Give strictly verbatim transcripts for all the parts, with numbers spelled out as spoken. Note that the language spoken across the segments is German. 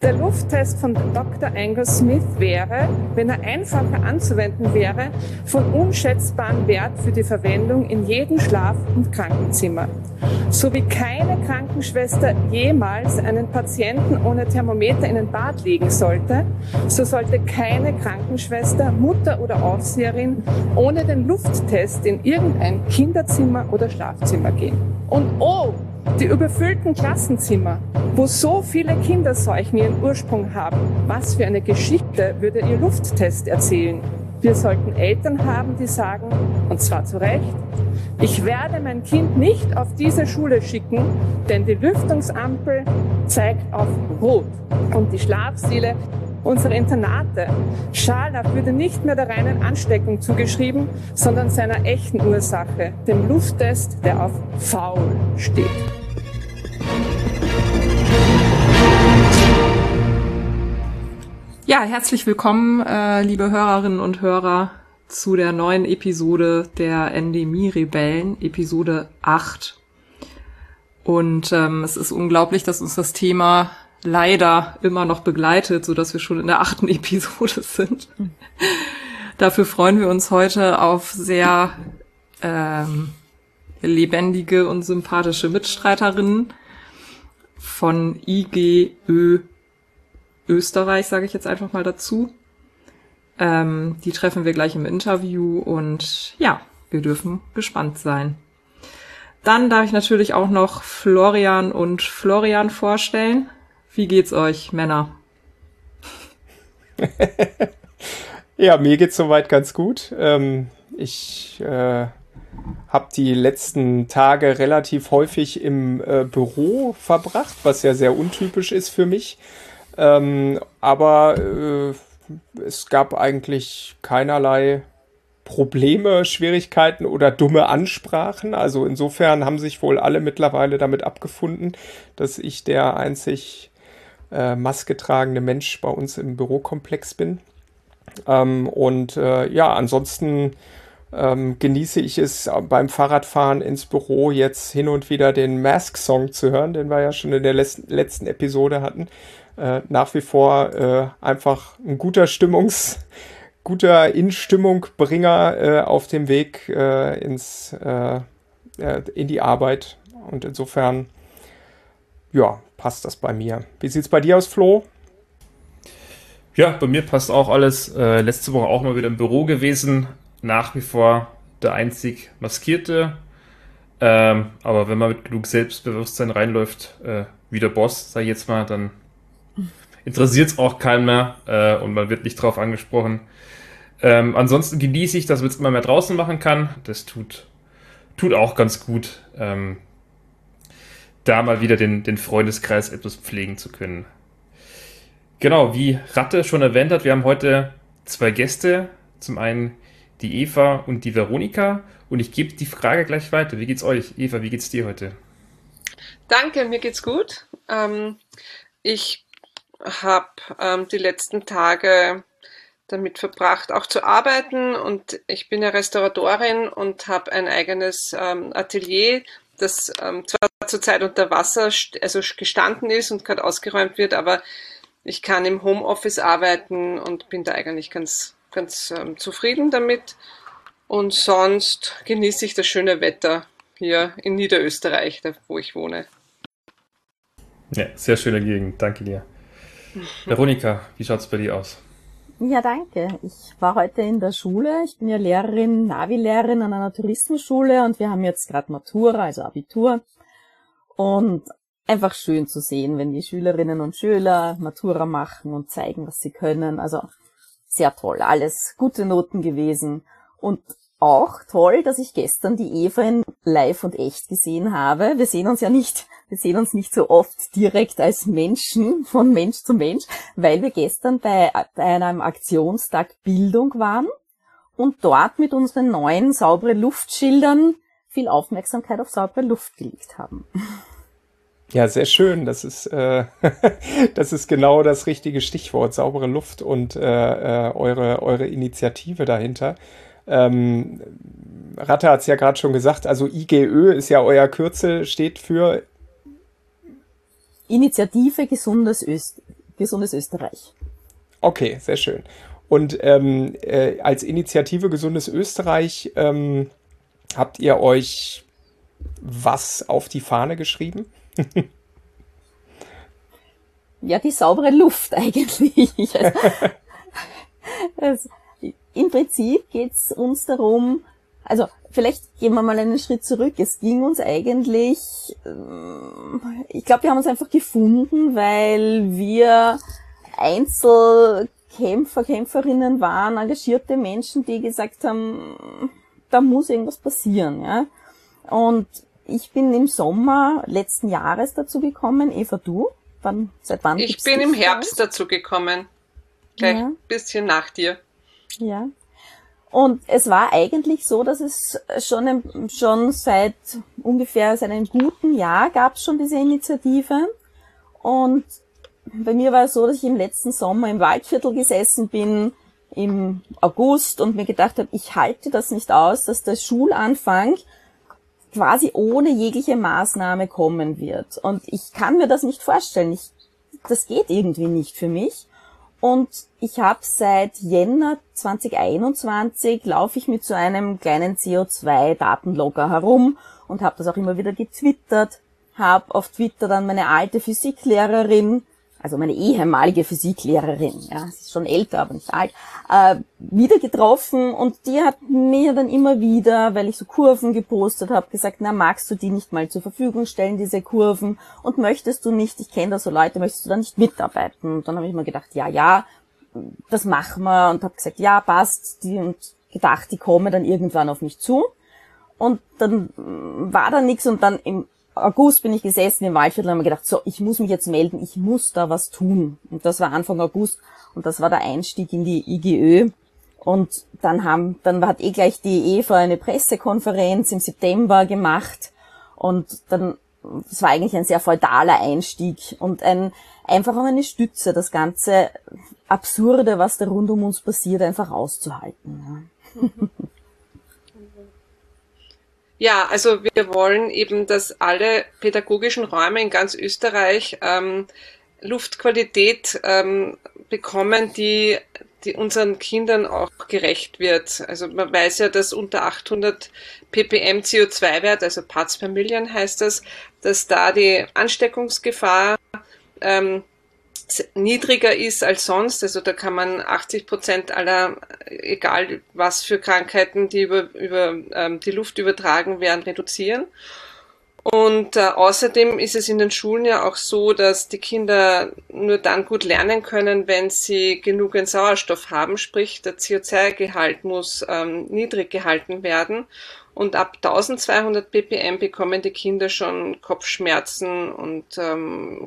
Der Lufttest von Doktor Angus Smith wäre, wenn er einfacher anzuwenden wäre, von unschätzbarem Wert für die Verwendung in jedem Schlaf- und Krankenzimmer. So wie keine Krankenschwester jemals einen Patienten ohne Thermometer in ein Bad legen sollte, so sollte keine Krankenschwester, Mutter oder Aufseherin ohne den Lufttest in irgendein Kinderzimmer oder Schlafzimmer gehen. Und oh, die überfüllten Klassenzimmer, wo so viele Kinderseuchen ihren Ursprung haben, was für eine Geschichte würde Ihr Lufttest erzählen? Wir sollten Eltern haben, die sagen, und zwar zu Recht, ich werde mein Kind nicht auf diese Schule schicken, denn die Lüftungsampel zeigt auf Rot. Und die Schlafsäle unserer Internate, Scharlach würde nicht mehr der reinen Ansteckung zugeschrieben, sondern seiner echten Ursache, dem Lufttest, der auf faul steht. Ja, herzlich willkommen, äh, liebe Hörerinnen und Hörer, zu der neuen Episode der Endemie-Rebellen, Episode acht. Und ähm, es ist unglaublich, dass uns das Thema leider immer noch begleitet, so dass wir schon in der achten Episode sind. Mhm. Dafür freuen wir uns heute auf sehr ähm, lebendige und sympathische Mitstreiterinnen von I G Ö Österreich, sage ich jetzt einfach mal dazu. Ähm, die treffen wir gleich im Interview und ja, wir dürfen gespannt sein. Dann darf ich natürlich auch noch Florian und Florian vorstellen. Wie geht's euch, Männer? Ja, mir geht's soweit ganz gut. Ähm, ich äh, habe die letzten Tage relativ häufig im äh, Büro verbracht, was ja sehr untypisch ist für mich. Ähm, aber äh, es gab eigentlich keinerlei Probleme, Schwierigkeiten oder dumme Ansprachen. Also insofern haben sich wohl alle mittlerweile damit abgefunden, dass ich der einzig äh, maskgetragene Mensch bei uns im Bürokomplex bin. Ähm, und äh, ja, ansonsten ähm, genieße ich es beim Fahrradfahren ins Büro jetzt hin und wieder den Mask-Song zu hören, den wir ja schon in der les- letzten Episode hatten. Äh, nach wie vor äh, einfach ein guter Stimmungs, guter In-Stimmung-Bringer äh, auf dem Weg äh, ins, äh, äh, in die Arbeit. Und insofern, ja, passt das bei mir. Wie sieht's bei dir aus, Flo? Ja, bei mir passt auch alles. Äh, letzte Woche auch mal wieder im Büro gewesen. Nach wie vor der einzig Maskierte. Ähm, aber wenn man mit genug Selbstbewusstsein reinläuft, äh, wie der Boss, sag ich jetzt mal, dann interessiert es auch keinen mehr äh, und man wird nicht drauf angesprochen. Ähm, ansonsten genieße ich, dass man es immer mehr draußen machen kann. Das tut, tut auch ganz gut, ähm, da mal wieder den, den Freundeskreis etwas pflegen zu können. Genau, wie Ratte schon erwähnt hat, wir haben heute zwei Gäste. Zum einen die Eva und die Veronika. Und ich gebe die Frage gleich weiter. Wie geht's euch? Eva, wie geht's dir heute? Danke, mir geht's gut. Ähm, ich habe ähm, die letzten Tage damit verbracht, auch zu arbeiten. Und ich bin ja Restauratorin und habe ein eigenes ähm, Atelier, das ähm, zwar zurzeit unter Wasser also gestanden ist und gerade ausgeräumt wird, aber ich kann im Homeoffice arbeiten und bin da eigentlich ganz, ganz ähm, zufrieden damit. Und sonst genieße ich das schöne Wetter hier in Niederösterreich, da wo ich wohne. Ja, sehr schöne Gegend. Danke dir. Veronika, wie schaut's bei dir aus? Ja, danke. Ich war heute in der Schule. Ich bin ja Lehrerin, Navi-Lehrerin an einer Tourismusschule und wir haben jetzt gerade Matura, also Abitur. Und einfach schön zu sehen, wenn die Schülerinnen und Schüler Matura machen und zeigen, was sie können. Also sehr toll, alles gute Noten gewesen. Und auch toll, dass ich gestern die Eva in live und echt gesehen habe. Wir sehen uns ja nicht, wir sehen uns nicht so oft direkt als Menschen, von Mensch zu Mensch, weil wir gestern bei, bei einem Aktionstag Bildung waren und dort mit unseren neuen saubere Luftschildern viel Aufmerksamkeit auf saubere Luft gelegt haben. Ja, sehr schön. Das ist, äh, das ist genau das richtige Stichwort, saubere Luft und äh, äh, eure, eure Initiative dahinter. Ähm, Ratte hat es ja gerade schon gesagt, also I G Ö ist ja euer Kürzel, steht für Initiative Gesundes Öst Gesundes Österreich. Okay, sehr schön. Und ähm, äh, als Initiative Gesundes Österreich ähm, habt ihr euch was auf die Fahne geschrieben? Ja, die saubere Luft eigentlich. Also, es, im Prinzip geht's uns darum, also vielleicht gehen wir mal einen Schritt zurück. Es ging uns eigentlich, ich glaube, wir haben uns einfach gefunden, weil wir Einzelkämpfer, Kämpferinnen waren, engagierte Menschen, die gesagt haben, da muss irgendwas passieren. Ja? Und ich bin im Sommer letzten Jahres dazu gekommen. Eva, du? Wann, seit wann? Ich bin im Herbst da? dazu gekommen. Gleich ja. ein bisschen nach dir. Ja. Und es war eigentlich so, dass es schon, schon seit ungefähr seit einem guten Jahr gab es schon diese Initiative. Und bei mir war es so, dass ich im letzten Sommer im Waldviertel gesessen bin, im August, und mir gedacht habe, ich halte das nicht aus, dass der Schulanfang quasi ohne jegliche Maßnahme kommen wird. Und ich kann mir das nicht vorstellen. Ich, das geht irgendwie nicht für mich. Und ich habe seit Jänner zwanzig einundzwanzig laufe ich mit so einem kleinen C O zwei Datenlogger herum und habe das auch immer wieder getwittert, habe auf Twitter dann meine alte Physiklehrerin, also meine ehemalige Physiklehrerin, ja, sie ist schon älter, aber nicht alt, äh, wieder getroffen, und die hat mir dann immer wieder, weil ich so Kurven gepostet habe, gesagt, na, magst du die nicht mal zur Verfügung stellen, diese Kurven, und möchtest du nicht, ich kenne da so Leute, möchtest du da nicht mitarbeiten? Und dann habe ich mir gedacht, ja, ja, das machen wir, und habe gesagt, ja, passt, die, und gedacht, die komme dann irgendwann auf mich zu, und dann war da nichts, und dann im August bin ich gesessen im Waldviertel und habe mir gedacht, so, ich muss mich jetzt melden, ich muss da was tun. Und das war Anfang August, und das war der Einstieg in die I G Ö. Und dann haben, dann hat eh gleich die Eva eine Pressekonferenz im September gemacht, und dann, es war eigentlich ein sehr feudaler Einstieg und ein, einfach auch eine Stütze, das ganze Absurde, was da rund um uns passiert, einfach auszuhalten. Ja, also wir wollen eben, dass alle pädagogischen Räume in ganz Österreich ähm, Luftqualität ähm, bekommen, die, die unseren Kindern auch gerecht wird. Also man weiß ja, dass unter achthundert ppm C O zwei Wert, also Parts per Million heißt das, dass da die Ansteckungsgefahr ähm, niedriger ist als sonst. Also da kann man achtzig Prozent aller, egal was für Krankheiten, die über, über ähm, die Luft übertragen werden, reduzieren. Und äh, außerdem ist es in den Schulen ja auch so, dass die Kinder nur dann gut lernen können, wenn sie genügend Sauerstoff haben, sprich der C O zwei Gehalt muss ähm, niedrig gehalten werden. Und ab eintausendzweihundert ppm bekommen die Kinder schon Kopfschmerzen und ähm,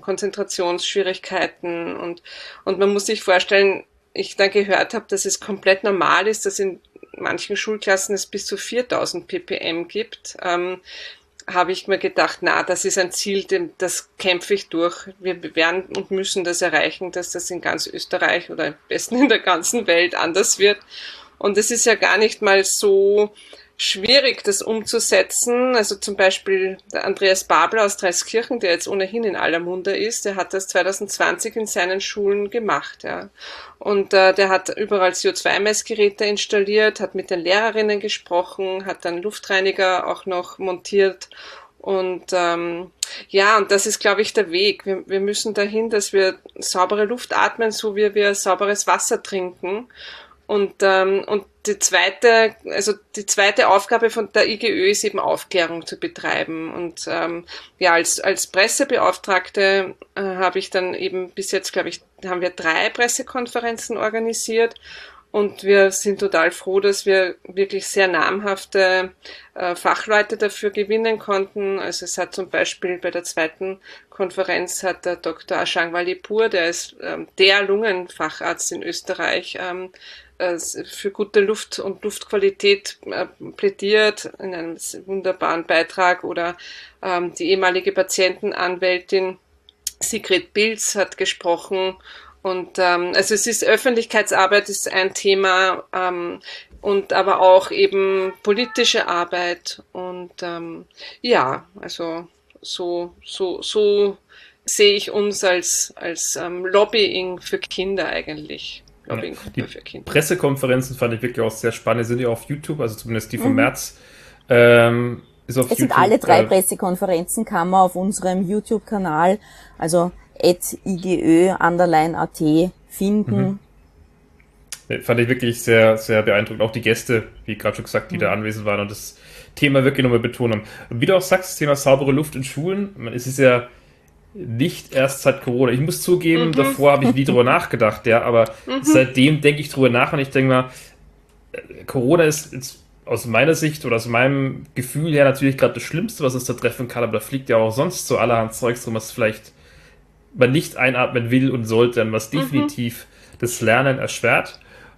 Konzentrationsschwierigkeiten. Und, und man muss sich vorstellen, ich dann gehört habe, dass es komplett normal ist, dass in manchen Schulklassen es bis zu viertausend ppm gibt. Ähm, habe ich mir gedacht, na, das ist ein Ziel, das kämpfe ich durch. Wir werden und müssen das erreichen, dass das in ganz Österreich oder am besten in der ganzen Welt anders wird. Und es ist ja gar nicht mal so schwierig, das umzusetzen. Also zum Beispiel der Andreas Babler aus Dreiskirchen, der jetzt ohnehin in aller Munde ist, der hat das zwanzig zwanzig in seinen Schulen gemacht. Ja. Und äh, der hat überall C O zwei Messgeräte installiert, hat mit den Lehrerinnen gesprochen, hat dann Luftreiniger auch noch montiert. Und ähm, ja, und das ist, glaube ich, der Weg. Wir, wir müssen dahin, dass wir saubere Luft atmen, so wie wir sauberes Wasser trinken. Und, ähm, und die zweite, also die zweite Aufgabe von der I G Ö ist eben Aufklärung zu betreiben. Und ähm, ja, als als Pressebeauftragte äh, habe ich dann eben bis jetzt, glaube ich, haben wir drei Pressekonferenzen organisiert. Und wir sind total froh, dass wir wirklich sehr namhafte äh, Fachleute dafür gewinnen konnten. Also es hat zum Beispiel bei der zweiten Konferenz hat der Doktor Ashang Walipur, der ist ähm, der Lungenfacharzt in Österreich, ähm, äh, für gute Luft und Luftqualität äh, plädiert in einem wunderbaren Beitrag. Oder ähm, die ehemalige Patientenanwältin Sigrid Pilz hat gesprochen. Und ähm, also es ist Öffentlichkeitsarbeit ist ein Thema, ähm, und aber auch eben politische Arbeit. Und ähm, ja, also so so so sehe ich uns als, als ähm, Lobbying für Kinder eigentlich. Lobbying die für Kinder. Pressekonferenzen fand ich wirklich auch sehr spannend. Sind ja auf YouTube, also zumindest die vom mhm. März. Ähm, ist auf es YouTube, sind alle drei äh, Pressekonferenzen, kann man auf unserem YouTube-Kanal, also at igö underline at finden. Mhm. Fand ich wirklich sehr, sehr beeindruckend. Auch die Gäste, wie gerade schon gesagt, die mhm. da anwesend waren und das Thema wirklich nochmal betont haben. Und wie du auch sagst, das Thema saubere Luft in Schulen, man, es ist ja nicht erst seit Corona. Ich muss zugeben, mhm. davor habe ich nie drüber nachgedacht, ja, aber mhm. seitdem denke ich drüber nach und ich denke mal, Corona ist jetzt aus meiner Sicht oder aus meinem Gefühl her natürlich gerade das Schlimmste, was uns da treffen kann, aber da fliegt ja auch sonst so allerhand Zeugs drum, was vielleicht man nicht einatmen will und sollte, was definitiv mhm. das Lernen erschwert.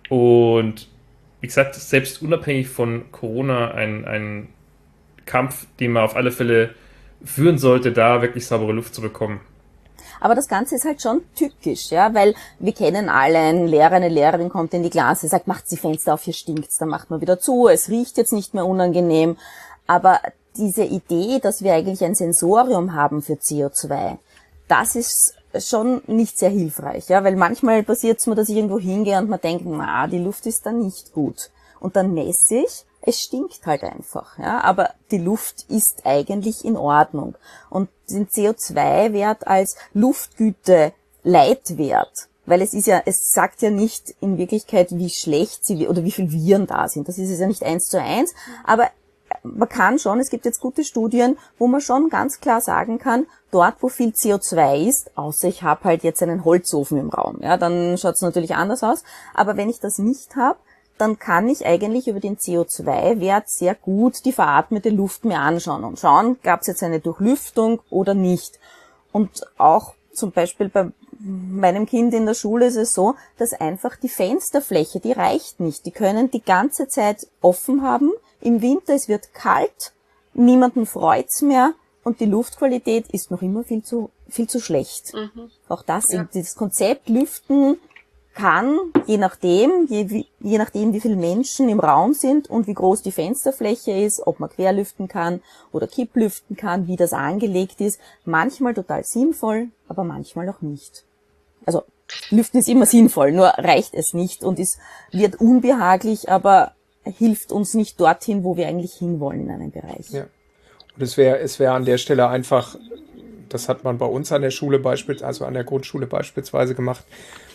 Und wie gesagt, selbst unabhängig von Corona ein, ein Kampf, den man auf alle Fälle führen sollte, da wirklich saubere Luft zu bekommen. Aber das Ganze ist halt schon tückisch, ja, weil wir kennen alle, ein Lehrer, eine Lehrerin kommt in die Klasse, sagt, macht die Fenster auf, hier stinkt's, dann macht man wieder zu, es riecht jetzt nicht mehr unangenehm. Aber diese Idee, dass wir eigentlich ein Sensorium haben für C O zwei, das ist schon nicht sehr hilfreich, ja, weil manchmal passiert es mir, dass ich irgendwo hingehe und man denkt, na, die Luft ist da nicht gut. Und dann messe ich, es stinkt halt einfach, ja, aber die Luft ist eigentlich in Ordnung. Und den C O zwei Wert als Luftgüte Leitwert, weil es ist ja, es sagt ja nicht in Wirklichkeit, wie schlecht sie, oder wie viel Viren da sind. Das ist es ja nicht eins zu eins, aber man kann schon, es gibt jetzt gute Studien, wo man schon ganz klar sagen kann, dort, wo viel C O zwei ist, außer ich habe halt jetzt einen Holzofen im Raum, ja, dann schaut es natürlich anders aus, aber wenn ich das nicht habe, dann kann ich eigentlich über den C O zwei Wert sehr gut die veratmete Luft mir anschauen und schauen, gab es jetzt eine Durchlüftung oder nicht. Und auch zum Beispiel bei meinem Kind in der Schule ist es so, dass einfach die Fensterfläche, die reicht nicht. Die können die ganze Zeit offen haben. Im Winter, es wird kalt, niemanden freut's mehr und die Luftqualität ist noch immer viel zu viel zu schlecht. Mhm. Auch das, ja. Das Konzept Lüften kann, je nachdem, je, je nachdem, wie viele Menschen im Raum sind und wie groß die Fensterfläche ist, ob man querlüften kann oder kipplüften kann, wie das angelegt ist, manchmal total sinnvoll, aber manchmal auch nicht. Also Lüften ist immer sinnvoll, nur reicht es nicht und es wird unbehaglich, aber hilft uns nicht dorthin, wo wir eigentlich hinwollen in einem Bereich. Ja. Und es wäre es wäre an der Stelle einfach, das hat man bei uns an der Schule beispielsweise, also an der Grundschule beispielsweise gemacht,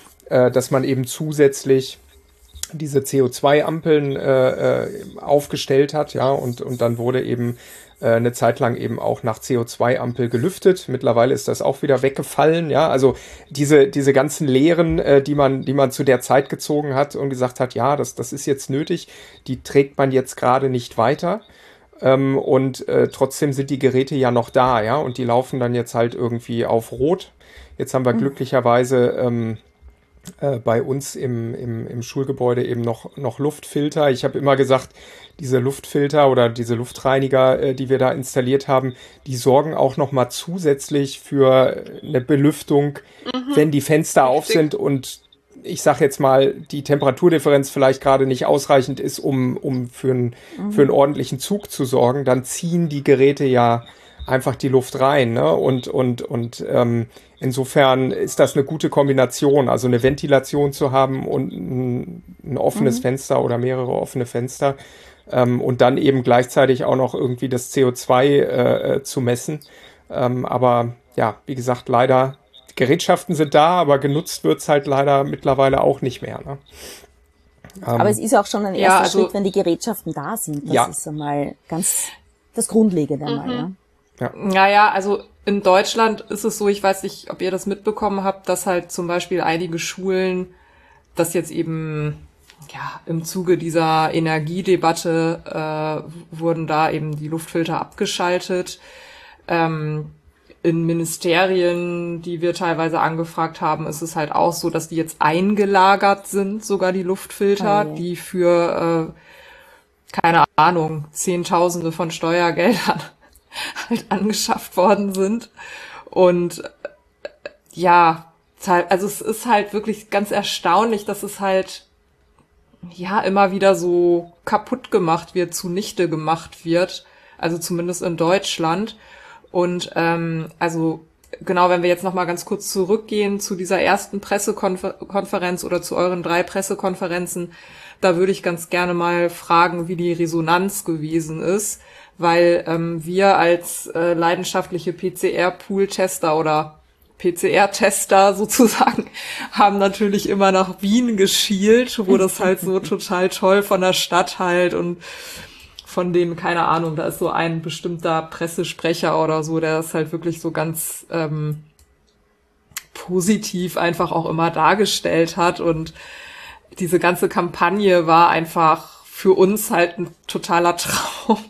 dass man eben zusätzlich diese C O zwei Ampeln äh, aufgestellt hat, ja, und, und dann wurde eben äh, eine Zeit lang eben auch nach C O zwei Ampel gelüftet. Mittlerweile ist das auch wieder weggefallen, ja, also diese, diese ganzen Lehren, äh, die man, die man zu der Zeit gezogen hat und gesagt hat, ja, das, das ist jetzt nötig, die trägt man jetzt gerade nicht weiter. Ähm, und äh, trotzdem sind die Geräte ja noch da, ja, und die laufen dann jetzt halt irgendwie auf Rot. Jetzt haben wir mhm. glücklicherweise ähm, Äh, bei uns im, im, im Schulgebäude eben noch, noch Luftfilter. Ich habe immer gesagt, diese Luftfilter oder diese Luftreiniger, äh, die wir da installiert haben, die sorgen auch noch mal zusätzlich für eine Belüftung, mhm. wenn die Fenster auf sind und ich sage jetzt mal, die Temperaturdifferenz vielleicht gerade nicht ausreichend ist, um, um für, ein, mhm. für einen ordentlichen Zug zu sorgen, dann ziehen die Geräte ja einfach die Luft rein, ne? Und, und, und ähm, insofern ist das eine gute Kombination, also eine Ventilation zu haben und ein, ein offenes mhm. Fenster oder mehrere offene Fenster ähm, und dann eben gleichzeitig auch noch irgendwie das C O zwei äh, zu messen. Ähm, aber ja, wie gesagt, leider, die Gerätschaften sind da, aber genutzt wird's halt leider mittlerweile auch nicht mehr. Ne? Aber ähm, es ist auch schon ein erster ja, also, Schritt, wenn die Gerätschaften da sind. Das ja. ist einmal ganz das Grundlegende einmal, mhm. ja. Ja. Naja, also in Deutschland ist es so, ich weiß nicht, ob ihr das mitbekommen habt, dass halt zum Beispiel einige Schulen das jetzt eben, ja, im Zuge dieser Energiedebatte äh, wurden da eben die Luftfilter abgeschaltet. Ähm, in Ministerien, die wir teilweise angefragt haben, ist es halt auch so, dass die jetzt eingelagert sind, sogar die Luftfilter, oh, die für, äh, keine Ahnung, Zehntausende von Steuergeldern halt angeschafft worden sind. Und ja, also es ist halt wirklich ganz erstaunlich, dass es halt ja immer wieder so kaputt gemacht wird, zunichte gemacht wird, also zumindest in Deutschland. Und ähm, also genau, wenn wir jetzt noch mal ganz kurz zurückgehen zu dieser ersten Pressekonferenz oder zu euren drei Pressekonferenzen, da würde ich ganz gerne mal fragen, wie die Resonanz gewesen ist, weil ähm, wir als äh, leidenschaftliche P C R-Pool-Tester oder P C R-Tester sozusagen haben natürlich immer nach Wien geschielt, wo das halt so total toll von der Stadt halt und von denen, keine Ahnung, da ist so ein bestimmter Pressesprecher oder so, der das halt wirklich so ganz ähm, positiv einfach auch immer dargestellt hat. Und diese ganze Kampagne war einfach für uns halt ein totaler Traum.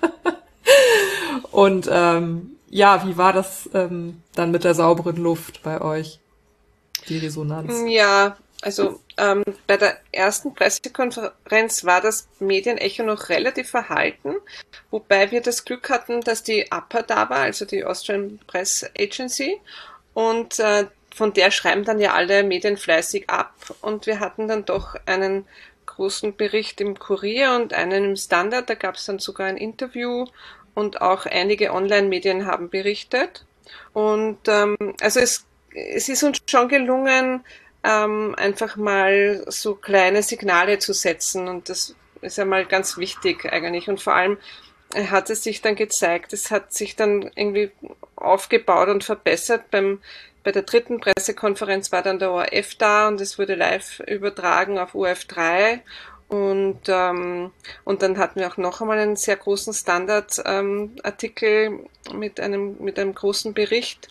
Und ähm, ja, wie war das ähm, dann mit der sauberen Luft bei euch, die Resonanz? Ja, also ähm, bei der ersten Pressekonferenz war das Medienecho noch relativ verhalten, wobei wir das Glück hatten, dass die A P A da war, also die Austrian Press Agency, und äh, von der schreiben dann ja alle Medien fleißig ab, und wir hatten dann doch einen großen Bericht im Kurier und einen im Standard, da gab es dann sogar ein Interview, und auch einige Online-Medien haben berichtet. Und ähm, also es, es ist uns schon gelungen, ähm, einfach mal so kleine Signale zu setzen, und das ist ja mal ganz wichtig eigentlich. Und vor allem hat es sich dann gezeigt, es hat sich dann irgendwie aufgebaut und verbessert. Beim Bei der dritten Pressekonferenz war dann der O R F da und es wurde live übertragen auf O R F drei. Und, ähm, und dann hatten wir auch noch einmal einen sehr großen Standardartikel ähm, mit einem, mit einem großen Bericht.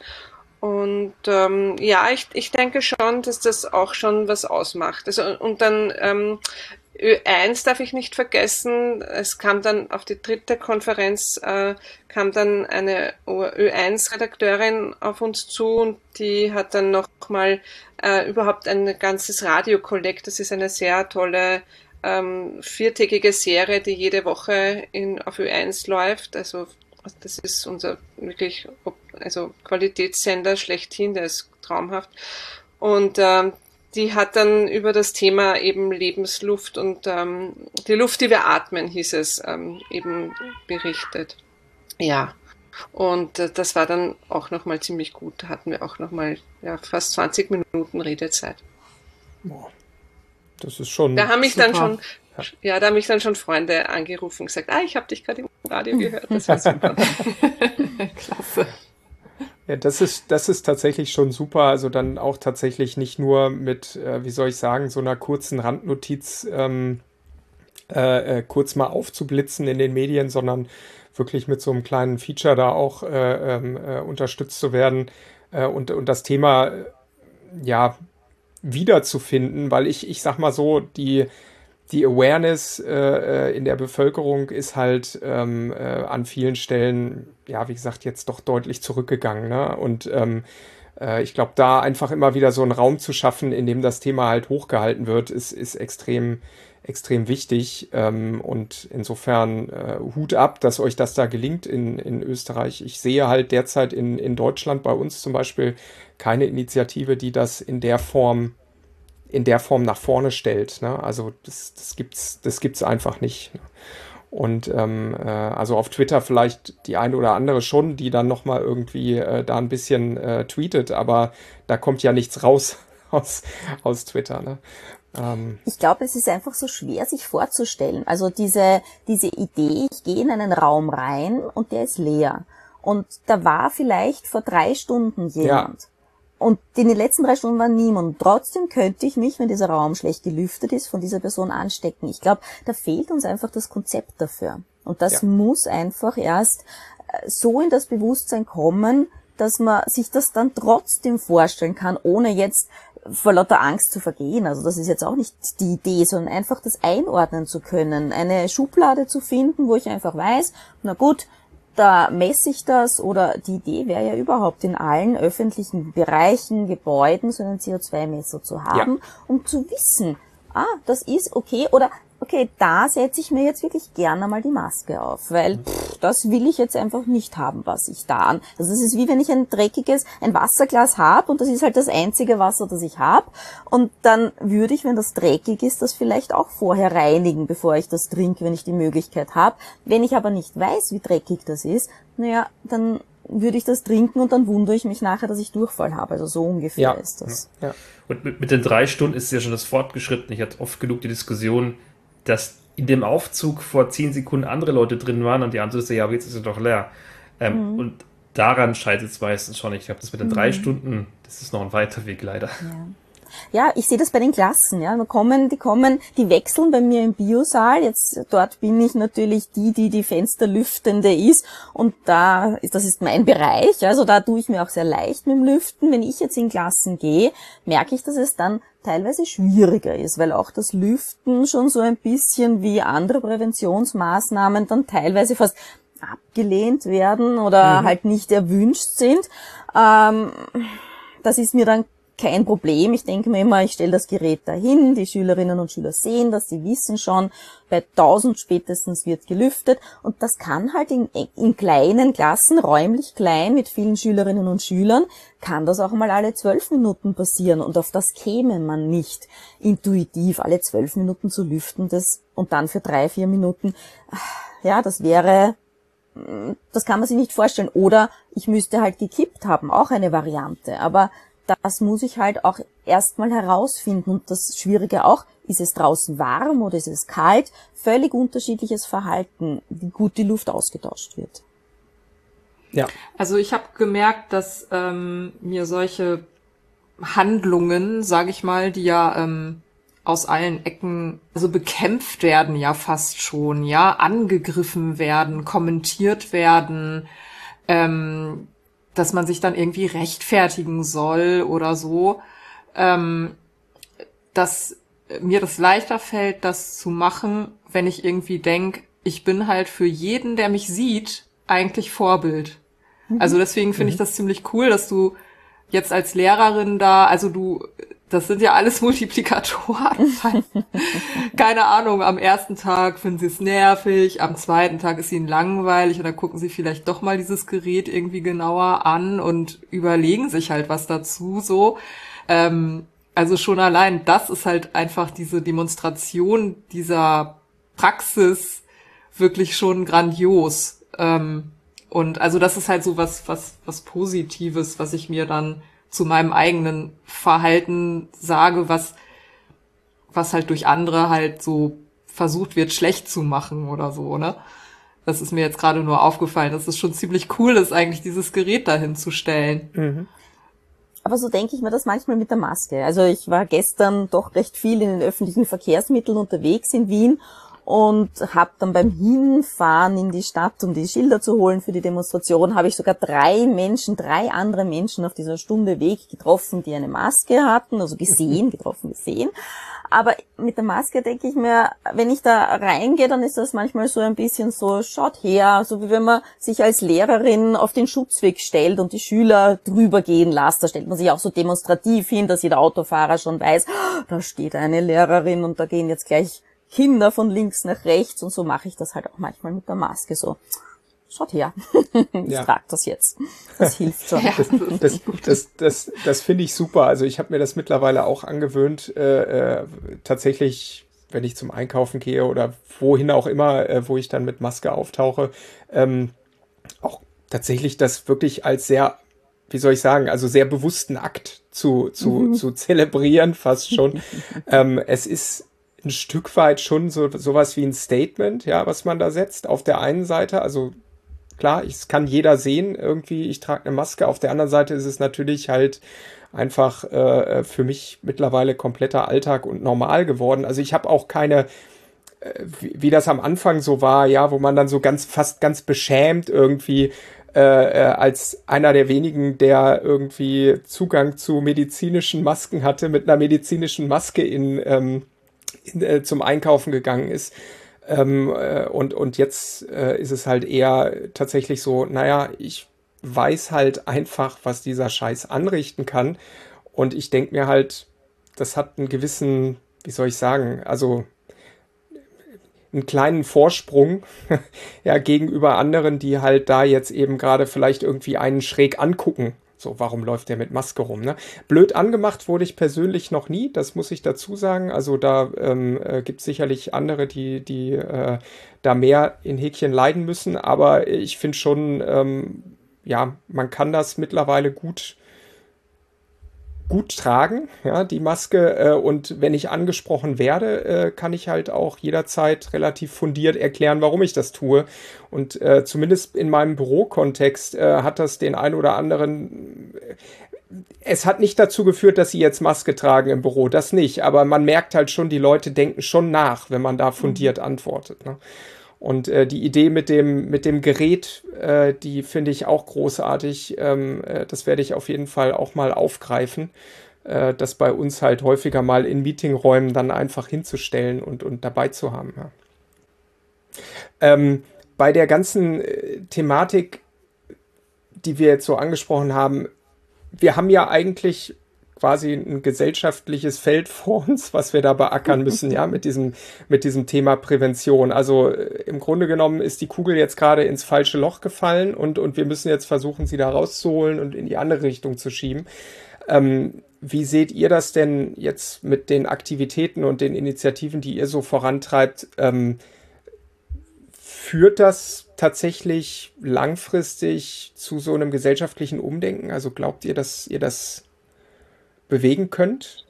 Und ähm, ja, ich, ich denke schon, dass das auch schon was ausmacht. Also, und dann ähm, Ö eins darf ich nicht vergessen, es kam dann auf die dritte Konferenz, äh, kam dann eine Ö eins Redakteurin auf uns zu, und die hat dann nochmal äh, überhaupt ein ganzes Radio-Kollekt, das ist eine sehr tolle ähm, viertägige Serie, die jede Woche in, auf Ö eins läuft, also das ist unser wirklich also Qualitätssender schlechthin, der ist traumhaft. Und ähm, die hat dann über das Thema eben Lebensluft und ähm, die Luft, die wir atmen, hieß es, ähm, eben berichtet. Ja, und äh, das war dann auch nochmal ziemlich gut. Da hatten wir auch nochmal ja, fast zwanzig Minuten Redezeit. Boah, das ist schon Da haben mich super. dann schon Ja. ja, da haben mich dann schon Freunde angerufen und gesagt, ah, ich habe dich gerade im Radio gehört, das war super. Klasse. Ja, das ist, das ist tatsächlich schon super. Also dann auch tatsächlich nicht nur mit, äh, wie soll ich sagen, so einer kurzen Randnotiz ähm, äh, äh, kurz mal aufzublitzen in den Medien, sondern wirklich mit so einem kleinen Feature da auch äh, äh, unterstützt zu werden äh, und, und das Thema äh, ja wiederzufinden, weil ich, ich sag mal so, die Die Awareness äh, in der Bevölkerung ist halt ähm, äh, an vielen Stellen, ja, wie gesagt, jetzt doch deutlich zurückgegangen. Ne? Und ähm, äh, ich glaube, da einfach immer wieder so einen Raum zu schaffen, in dem das Thema halt hochgehalten wird, ist, ist extrem, extrem wichtig. Ähm, und insofern äh, Hut ab, dass euch das da gelingt in, in Österreich. Ich sehe halt derzeit in, in Deutschland bei uns zum Beispiel keine Initiative, die das in der Form in der Form nach vorne stellt. Ne? Also das, das gibt's, das gibt's einfach nicht. Ne? Und ähm, äh, also auf Twitter vielleicht die eine oder andere schon, die dann nochmal irgendwie äh, da ein bisschen äh, tweetet, aber da kommt ja nichts raus aus, aus Twitter. Ne? Ähm. Ich glaube, es ist einfach so schwer, sich vorzustellen. Also diese, diese Idee, ich gehe in einen Raum rein und der ist leer. Und da war vielleicht vor drei Stunden jemand. Ja. Und in den letzten drei Stunden war niemand. Und trotzdem könnte ich mich, wenn dieser Raum schlecht gelüftet ist, von dieser Person anstecken. Ich glaube, da fehlt uns einfach das Konzept dafür. Und das ja. muss einfach erst so in das Bewusstsein kommen, dass man sich das dann trotzdem vorstellen kann, ohne jetzt vor lauter Angst zu vergehen. Also das ist jetzt auch nicht die Idee, sondern einfach das einordnen zu können. Eine Schublade zu finden, wo ich einfach weiß, na gut, da messe ich das, oder die Idee wäre ja überhaupt in allen öffentlichen Bereichen, Gebäuden so einen C O zwei Messer zu haben, ja. um zu wissen, ah, das ist okay, oder okay, da setze ich mir jetzt wirklich gerne mal die Maske auf, weil pff, das will ich jetzt einfach nicht haben, was ich da an. Also es ist wie wenn ich ein dreckiges, ein Wasserglas habe und das ist halt das einzige Wasser, das ich habe, und dann würde ich, wenn das dreckig ist, das vielleicht auch vorher reinigen, bevor ich das trinke, wenn ich die Möglichkeit habe. Wenn ich aber nicht weiß, wie dreckig das ist, naja, dann würde ich das trinken und dann wundere ich mich nachher, dass ich Durchfall habe. Also so ungefähr Ja. ist das. Ja. Und mit, mit den drei Stunden ist ja schon das fortgeschritten. Ich hatte oft genug die Diskussion, dass in dem Aufzug vor zehn Sekunden andere Leute drin waren und die andere so, ja, aber jetzt ist er doch leer. Ähm, mhm. Und daran scheitert es meistens schon. Ich glaube, das mit den mhm. drei Stunden, das ist noch ein weiter Weg leider. Ja. Ja, ich sehe das bei den Klassen, ja. Die kommen, die kommen, die wechseln bei mir im Biosaal. Jetzt, dort bin ich natürlich die, die die Fensterlüftende ist. Und da ist, das ist mein Bereich. Also da tue ich mir auch sehr leicht mit dem Lüften. Wenn ich jetzt in Klassen gehe, merke ich, dass es dann teilweise schwieriger ist, weil auch das Lüften schon so ein bisschen wie andere Präventionsmaßnahmen dann teilweise fast abgelehnt werden oder mhm. halt nicht erwünscht sind. Ähm, das ist mir dann kein Problem. Ich denke mir immer, ich stelle das Gerät dahin, die Schülerinnen und Schüler sehen das, sie wissen schon, bei tausend spätestens wird gelüftet und das kann halt in, in kleinen Klassen, räumlich klein, mit vielen Schülerinnen und Schülern, kann das auch mal alle zwölf Minuten passieren und auf das käme man nicht intuitiv, alle zwölf Minuten zu lüften das und dann für drei, vier Minuten, ja, das wäre, das kann man sich nicht vorstellen. Oder ich müsste halt gekippt haben, auch eine Variante, aber das muss ich halt auch erstmal herausfinden. Und das Schwierige auch, ist es draußen warm oder ist es kalt? Völlig unterschiedliches Verhalten, wie gut die Luft ausgetauscht wird. Ja. Also ich habe gemerkt, dass ähm, mir solche Handlungen, sage ich mal, die ja ähm, aus allen Ecken also bekämpft werden ja fast schon, ja, angegriffen werden, kommentiert werden, ähm, dass man sich dann irgendwie rechtfertigen soll oder so, ähm, dass mir das leichter fällt, das zu machen, wenn ich irgendwie denke, ich bin halt für jeden, der mich sieht, eigentlich Vorbild. Mhm. Also deswegen finde mhm. ich das ziemlich cool, dass du jetzt als Lehrerin da, also du, das sind ja alles Multiplikatoren. Keine Ahnung, am ersten Tag finden sie es nervig, am zweiten Tag ist ihnen langweilig und dann gucken sie vielleicht doch mal dieses Gerät irgendwie genauer an und überlegen sich halt was dazu, so. Ähm, also schon allein das ist halt einfach diese Demonstration dieser Praxis wirklich schon grandios. Ähm, und also das ist halt so was, was, was Positives, was ich mir dann zu meinem eigenen Verhalten sage, was, was halt durch andere halt so versucht wird, schlecht zu machen oder so, ne? Das ist mir jetzt gerade nur aufgefallen, dass es schon ziemlich cool ist, eigentlich dieses Gerät dahin zu stellen. Mhm. Aber so denke ich mir das manchmal mit der Maske. Also ich war gestern doch recht viel in den öffentlichen Verkehrsmitteln unterwegs in Wien und habe dann beim Hinfahren in die Stadt, um die Schilder zu holen für die Demonstration, habe ich sogar drei Menschen, drei andere Menschen auf dieser Stunde Weg getroffen, die eine Maske hatten, also gesehen, getroffen, gesehen. Aber mit der Maske denke ich mir, wenn ich da reingehe, dann ist das manchmal so ein bisschen so, schaut her, so wie wenn man sich als Lehrerin auf den Schutzweg stellt und die Schüler drüber gehen lässt. Da stellt man sich auch so demonstrativ hin, dass jeder Autofahrer schon weiß, da steht eine Lehrerin und da gehen jetzt gleich Kinder von links nach rechts und so mache ich das halt auch manchmal mit der Maske so. Schaut her, ich ja. trage das jetzt. Das hilft schon. Das, das, das, das, das finde ich super. Also ich habe mir das mittlerweile auch angewöhnt, äh, äh, tatsächlich, wenn ich zum Einkaufen gehe oder wohin auch immer, äh, wo ich dann mit Maske auftauche, ähm, auch tatsächlich das wirklich als sehr, wie soll ich sagen, also sehr bewussten Akt zu, zu, mhm. zu zelebrieren, fast schon. ähm, es ist ein Stück weit schon so sowas wie ein Statement, ja, was man da setzt. Auf der einen Seite, also klar, es kann jeder sehen, irgendwie, ich trage eine Maske. Auf der anderen Seite ist es natürlich halt einfach äh, für mich mittlerweile kompletter Alltag und normal geworden. Also ich habe auch keine, äh, wie, wie das am Anfang so war, ja, wo man dann so ganz, fast ganz beschämt irgendwie äh, äh, als einer der wenigen, der irgendwie Zugang zu medizinischen Masken hatte, mit einer medizinischen Maske in ähm, In, äh, zum Einkaufen gegangen ist. Ähm, äh, und, und jetzt äh, ist es halt eher tatsächlich so, naja, ich weiß halt einfach, was dieser Scheiß anrichten kann. Und ich denke mir halt, das hat einen gewissen, wie soll ich sagen, also einen kleinen Vorsprung ja, gegenüber anderen, die halt da jetzt eben gerade vielleicht irgendwie einen schräg angucken. So, warum läuft der mit Maske rum? Ne? Blöd angemacht wurde ich persönlich noch nie, das muss ich dazu sagen. Also da ähm, äh, gibt es sicherlich andere, die, die äh, da mehr in Häkchen leiden müssen. Aber ich finde schon, ähm, ja, man kann das mittlerweile gut gut tragen, ja, die Maske. Äh, und wenn ich angesprochen werde, äh, kann ich halt auch jederzeit relativ fundiert erklären, warum ich das tue. Und äh, zumindest in meinem Bürokontext äh, hat das den einen oder anderen. Es hat nicht dazu geführt, dass sie jetzt Maske tragen im Büro, das nicht. Aber man merkt halt schon, die Leute denken schon nach, wenn man da fundiert mhm. antwortet. Ne? Und äh, die Idee mit dem, mit dem Gerät, äh, die finde ich auch großartig. Ähm, äh, das werde ich auf jeden Fall auch mal aufgreifen, äh, das bei uns halt häufiger mal in Meetingräumen dann einfach hinzustellen und, und dabei zu haben. Ja. Ähm, bei der ganzen äh, Thematik, die wir jetzt so angesprochen haben, wir haben ja eigentlich quasi ein gesellschaftliches Feld vor uns, was wir da beackern müssen, ja, mit diesem, mit diesem Thema Prävention. Also äh, im Grunde genommen ist die Kugel jetzt gerade ins falsche Loch gefallen und, und wir müssen jetzt versuchen, sie da rauszuholen und in die andere Richtung zu schieben. Ähm, wie seht ihr das denn jetzt mit den Aktivitäten und den Initiativen, die ihr so vorantreibt? Ähm, führt das tatsächlich langfristig zu so einem gesellschaftlichen Umdenken? Also glaubt ihr, dass ihr das bewegen könnt?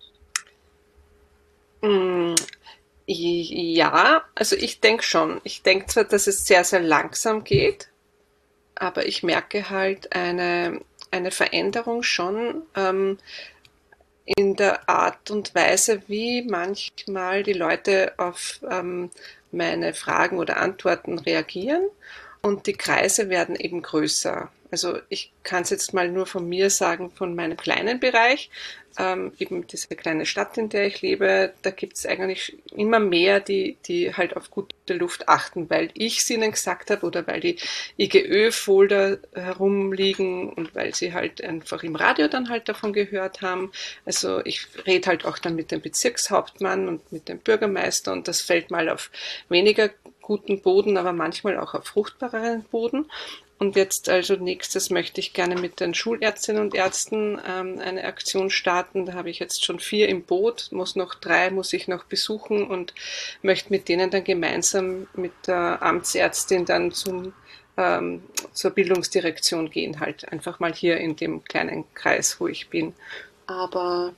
Ja, also ich denke schon. Ich denke zwar, dass es sehr, sehr langsam geht, aber ich merke halt eine, eine Veränderung schon ähm, in der Art und Weise, wie manchmal die Leute auf ähm, meine Fragen oder Antworten reagieren. Und die Kreise werden eben größer. Also ich kann es jetzt mal nur von mir sagen, von meinem kleinen Bereich, ähm, eben diese kleine Stadt, in der ich lebe, da gibt es eigentlich immer mehr, die, die halt auf gute Luft achten, weil ich es ihnen gesagt habe oder weil die I G Ö-Folder herumliegen und weil sie halt einfach im Radio dann halt davon gehört haben. Also ich rede halt auch dann mit dem Bezirkshauptmann und mit dem Bürgermeister und das fällt mal auf weniger guten Boden, aber manchmal auch auf fruchtbareren Boden. Und jetzt also nächstes möchte ich gerne mit den Schulärztinnen und Ärzten ähm, eine Aktion starten. Da habe ich jetzt schon vier im Boot, muss noch drei, muss ich noch besuchen und möchte mit denen dann gemeinsam mit der Amtsärztin dann zum, ähm, zur Bildungsdirektion gehen, halt einfach mal hier in dem kleinen Kreis, wo ich bin. Aber,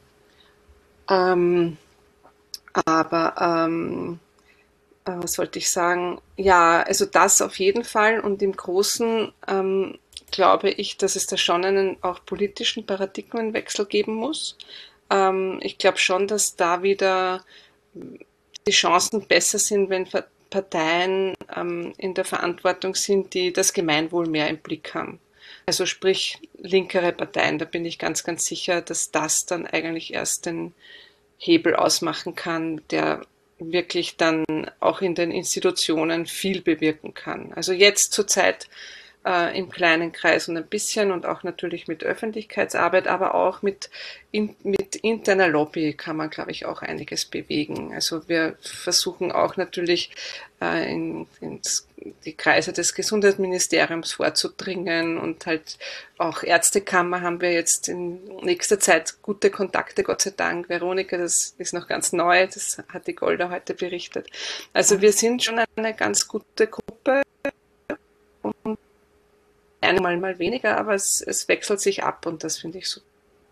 ähm, aber, ähm, was wollte ich sagen? Ja, also das auf jeden Fall und im Großen ähm, glaube ich, dass es da schon einen auch politischen Paradigmenwechsel geben muss. Ähm, ich glaube schon, dass da wieder die Chancen besser sind, wenn Parteien ähm, in der Verantwortung sind, die das Gemeinwohl mehr im Blick haben. Also sprich linkere Parteien, da bin ich ganz, ganz sicher, dass das dann eigentlich erst den Hebel ausmachen kann, der wirklich dann auch in den Institutionen viel bewirken kann. Also jetzt zurzeit äh, im kleinen Kreis und ein bisschen und auch natürlich mit Öffentlichkeitsarbeit, aber auch mit, in, mit interner Lobby kann man, glaube ich, auch einiges bewegen. Also wir versuchen auch natürlich äh, in, in die Kreise des Gesundheitsministeriums vorzudringen und halt auch Ärztekammer haben wir jetzt in nächster Zeit gute Kontakte, Gott sei Dank. Veronika, das ist noch ganz neu, das hat die Golda heute berichtet. Also wir sind schon eine ganz gute Gruppe und einmal mal weniger, aber es, es wechselt sich ab und das finde ich so.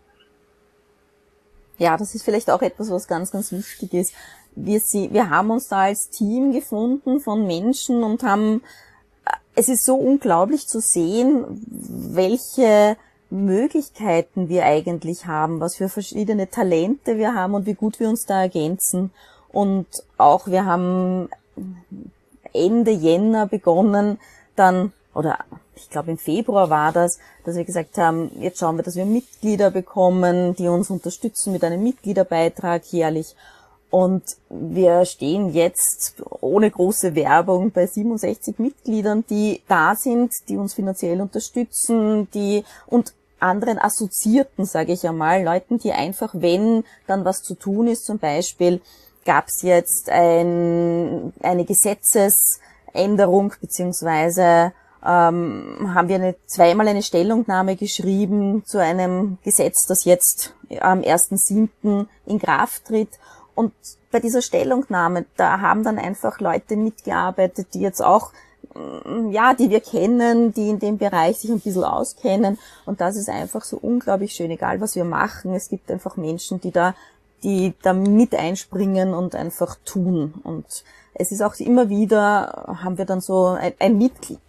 Ja, das ist vielleicht auch etwas, was ganz, ganz wichtig ist. Wir, sie, wir haben uns da als Team gefunden von Menschen und haben, es ist so unglaublich zu sehen, welche Möglichkeiten wir eigentlich haben, was für verschiedene Talente wir haben und wie gut wir uns da ergänzen. Und auch wir haben Ende Jänner begonnen, dann, oder ich glaube im Februar war das, dass wir gesagt haben, jetzt schauen wir, dass wir Mitglieder bekommen, die uns unterstützen mit einem Mitgliederbeitrag jährlich. Und wir stehen jetzt ohne große Werbung bei siebenundsechzig Mitgliedern, die da sind, die uns finanziell unterstützen, die und anderen Assoziierten, sage ich einmal, Leuten, die einfach, wenn dann was zu tun ist, zum Beispiel gab es jetzt ein, eine Gesetzesänderung, beziehungsweise ähm, haben wir eine, zweimal eine Stellungnahme geschrieben zu einem Gesetz, das jetzt am ersten siebten in Kraft tritt. Und bei dieser Stellungnahme, da haben dann einfach Leute mitgearbeitet, die jetzt auch ja, die wir kennen, die in dem Bereich sich ein bisschen auskennen. Und das ist einfach so unglaublich schön, egal was wir machen. Es gibt einfach Menschen, die da, die da mit einspringen und einfach tun. Und es ist auch immer wieder, haben wir dann so ein, ein Mitglied,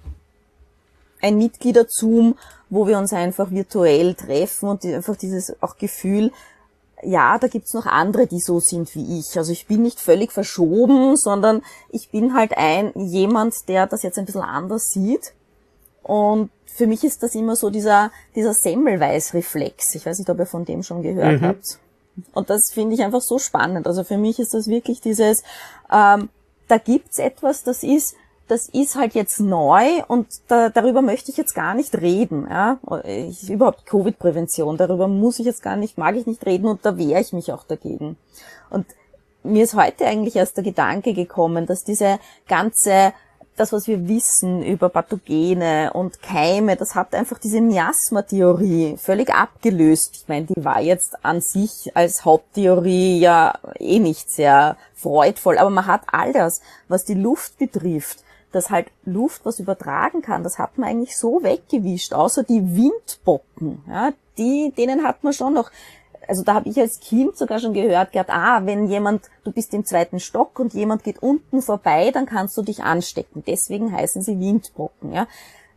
ein Mitglieder-Zoom, wo wir uns einfach virtuell treffen und die, einfach dieses auch Gefühl, ja, da gibt's noch andere, die so sind wie ich. Also ich bin nicht völlig verschoben, sondern ich bin halt ein jemand, der das jetzt ein bisschen anders sieht. Und für mich ist das immer so dieser dieser Semmelweis-Reflex. Ich weiß nicht, ob ihr von dem schon gehört mhm. habt. Und das finde ich einfach so spannend. Also für mich ist das wirklich dieses, ähm, da gibt's etwas, das ist das ist halt jetzt neu und da, darüber möchte ich jetzt gar nicht reden. Ja? Ich, überhaupt Covid-Prävention, darüber muss ich jetzt gar nicht, mag ich nicht reden und da wehre ich mich auch dagegen. Und mir ist heute eigentlich erst der Gedanke gekommen, dass diese ganze, das was wir wissen über Pathogene und Keime, das hat einfach diese Miasma-Theorie völlig abgelöst. Ich meine, die war jetzt an sich als Haupttheorie ja eh nicht sehr freudvoll, aber man hat all das, was die Luft betrifft, dass halt Luft was übertragen kann, das hat man eigentlich so weggewischt, außer die Windpocken, ja, die, denen hat man schon noch, also da habe ich als Kind sogar schon gehört gehabt, ah, wenn jemand, du bist im zweiten Stock und jemand geht unten vorbei, dann kannst du dich anstecken, deswegen heißen sie Windpocken, ja,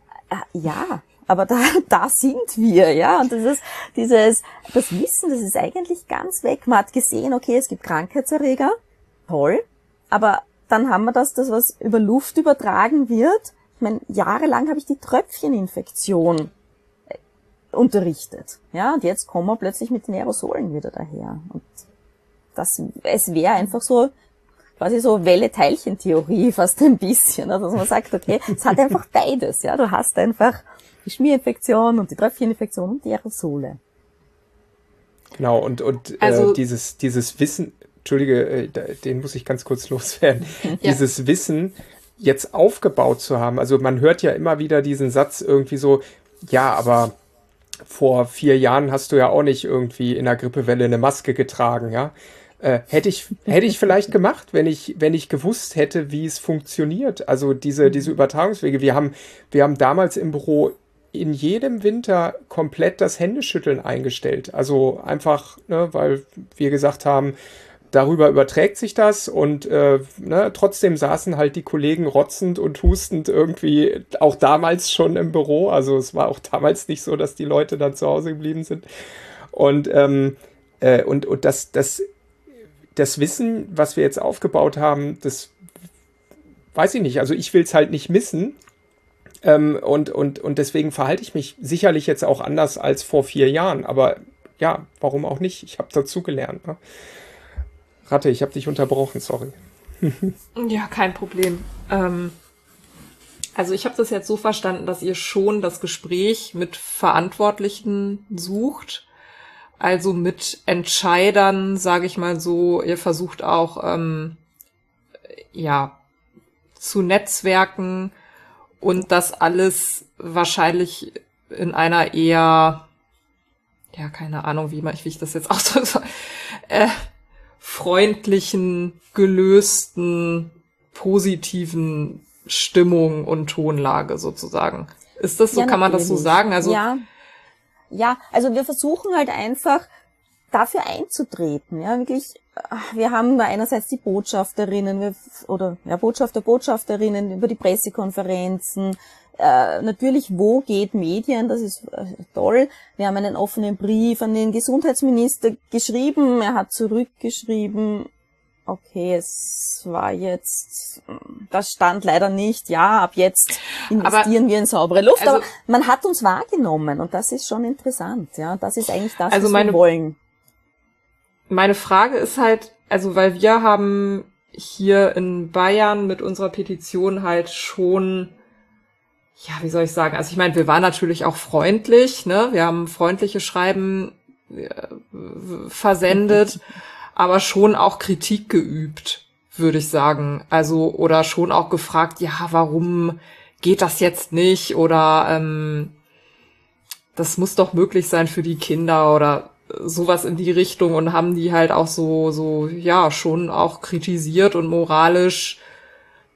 ja, aber da, da sind wir, ja, und das ist dieses, das Wissen, das ist eigentlich ganz weg, man hat gesehen, okay, es gibt Krankheitserreger, toll, aber dann haben wir das, das was über Luft übertragen wird. Ich meine, jahrelang habe ich die Tröpfcheninfektion unterrichtet. Ja, und jetzt kommen wir plötzlich mit den Aerosolen wieder daher. Und das, es wäre einfach so, quasi so Welle-Teilchen-Theorie fast ein bisschen. Also, dass man sagt, okay, es hat einfach beides. Ja, du hast einfach die Schmierinfektion und die Tröpfcheninfektion und die Aerosole. Genau, und, und also, äh, dieses, dieses Wissen, Entschuldige, den muss ich ganz kurz loswerden. Ja. Dieses Wissen jetzt aufgebaut zu haben. Also man hört ja immer wieder diesen Satz irgendwie so, ja, aber vor vier Jahren hast du ja auch nicht irgendwie in der Grippewelle eine Maske getragen, ja. Äh, hätte ich, hätte ich vielleicht gemacht, wenn ich, wenn ich gewusst hätte, wie es funktioniert. Also diese, diese Übertragungswege. Wir haben, wir haben damals im Büro in jedem Winter komplett das Händeschütteln eingestellt. Also einfach, ne, weil wir gesagt haben, darüber überträgt sich das und äh, ne, trotzdem saßen halt die Kollegen rotzend und hustend irgendwie auch damals schon im Büro. Also es war auch damals nicht so, dass die Leute dann zu Hause geblieben sind. Und, ähm, äh, und, und das, das, das Wissen, was wir jetzt aufgebaut haben, das weiß ich nicht. Also ich will es halt nicht missen. Ähm, und, und, und deswegen verhalte ich mich sicherlich jetzt auch anders als vor vier Jahren. Aber ja, warum auch nicht? Ich habe dazugelernt. Ne? Ratte, ich habe dich unterbrochen, sorry. Ja, kein Problem. Ähm, also ich habe das jetzt so verstanden, dass ihr schon das Gespräch mit Verantwortlichen sucht, also mit Entscheidern, sage ich mal so. Ihr versucht auch, ähm, ja, zu netzwerken und das alles wahrscheinlich in einer eher, ja, keine Ahnung, wie, man, wie ich das jetzt ausdrücken soll, äh, freundlichen, gelösten, positiven Stimmung und Tonlage sozusagen. Ist das so, ja, kann man das so sagen? Also ja, ja, also wir versuchen halt einfach dafür einzutreten, ja, wirklich. Wir haben da einerseits die Botschafterinnen wir, oder ja Botschafter, Botschafterinnen über die Pressekonferenzen. Äh, natürlich, wo geht Medien? Das ist äh, toll. Wir haben einen offenen Brief an den Gesundheitsminister geschrieben. Er hat zurückgeschrieben. Okay, es war jetzt, das stand leider nicht. Ja, ab jetzt investieren aber, wir in saubere Luft. Also, aber man hat uns wahrgenommen und das ist schon interessant. Ja, das ist eigentlich das, also was meine, wir wollen. Meine Frage ist halt, also weil wir haben hier in Bayern mit unserer Petition halt schon, ja, wie soll ich sagen, also ich meine, wir waren natürlich auch freundlich, ne, wir haben freundliche Schreiben äh, versendet, aber schon auch Kritik geübt, würde ich sagen, also oder schon auch gefragt, ja, warum geht das jetzt nicht oder ähm, das muss doch möglich sein für die Kinder oder sowas in die Richtung und haben die halt auch so, so, ja, schon auch kritisiert und moralisch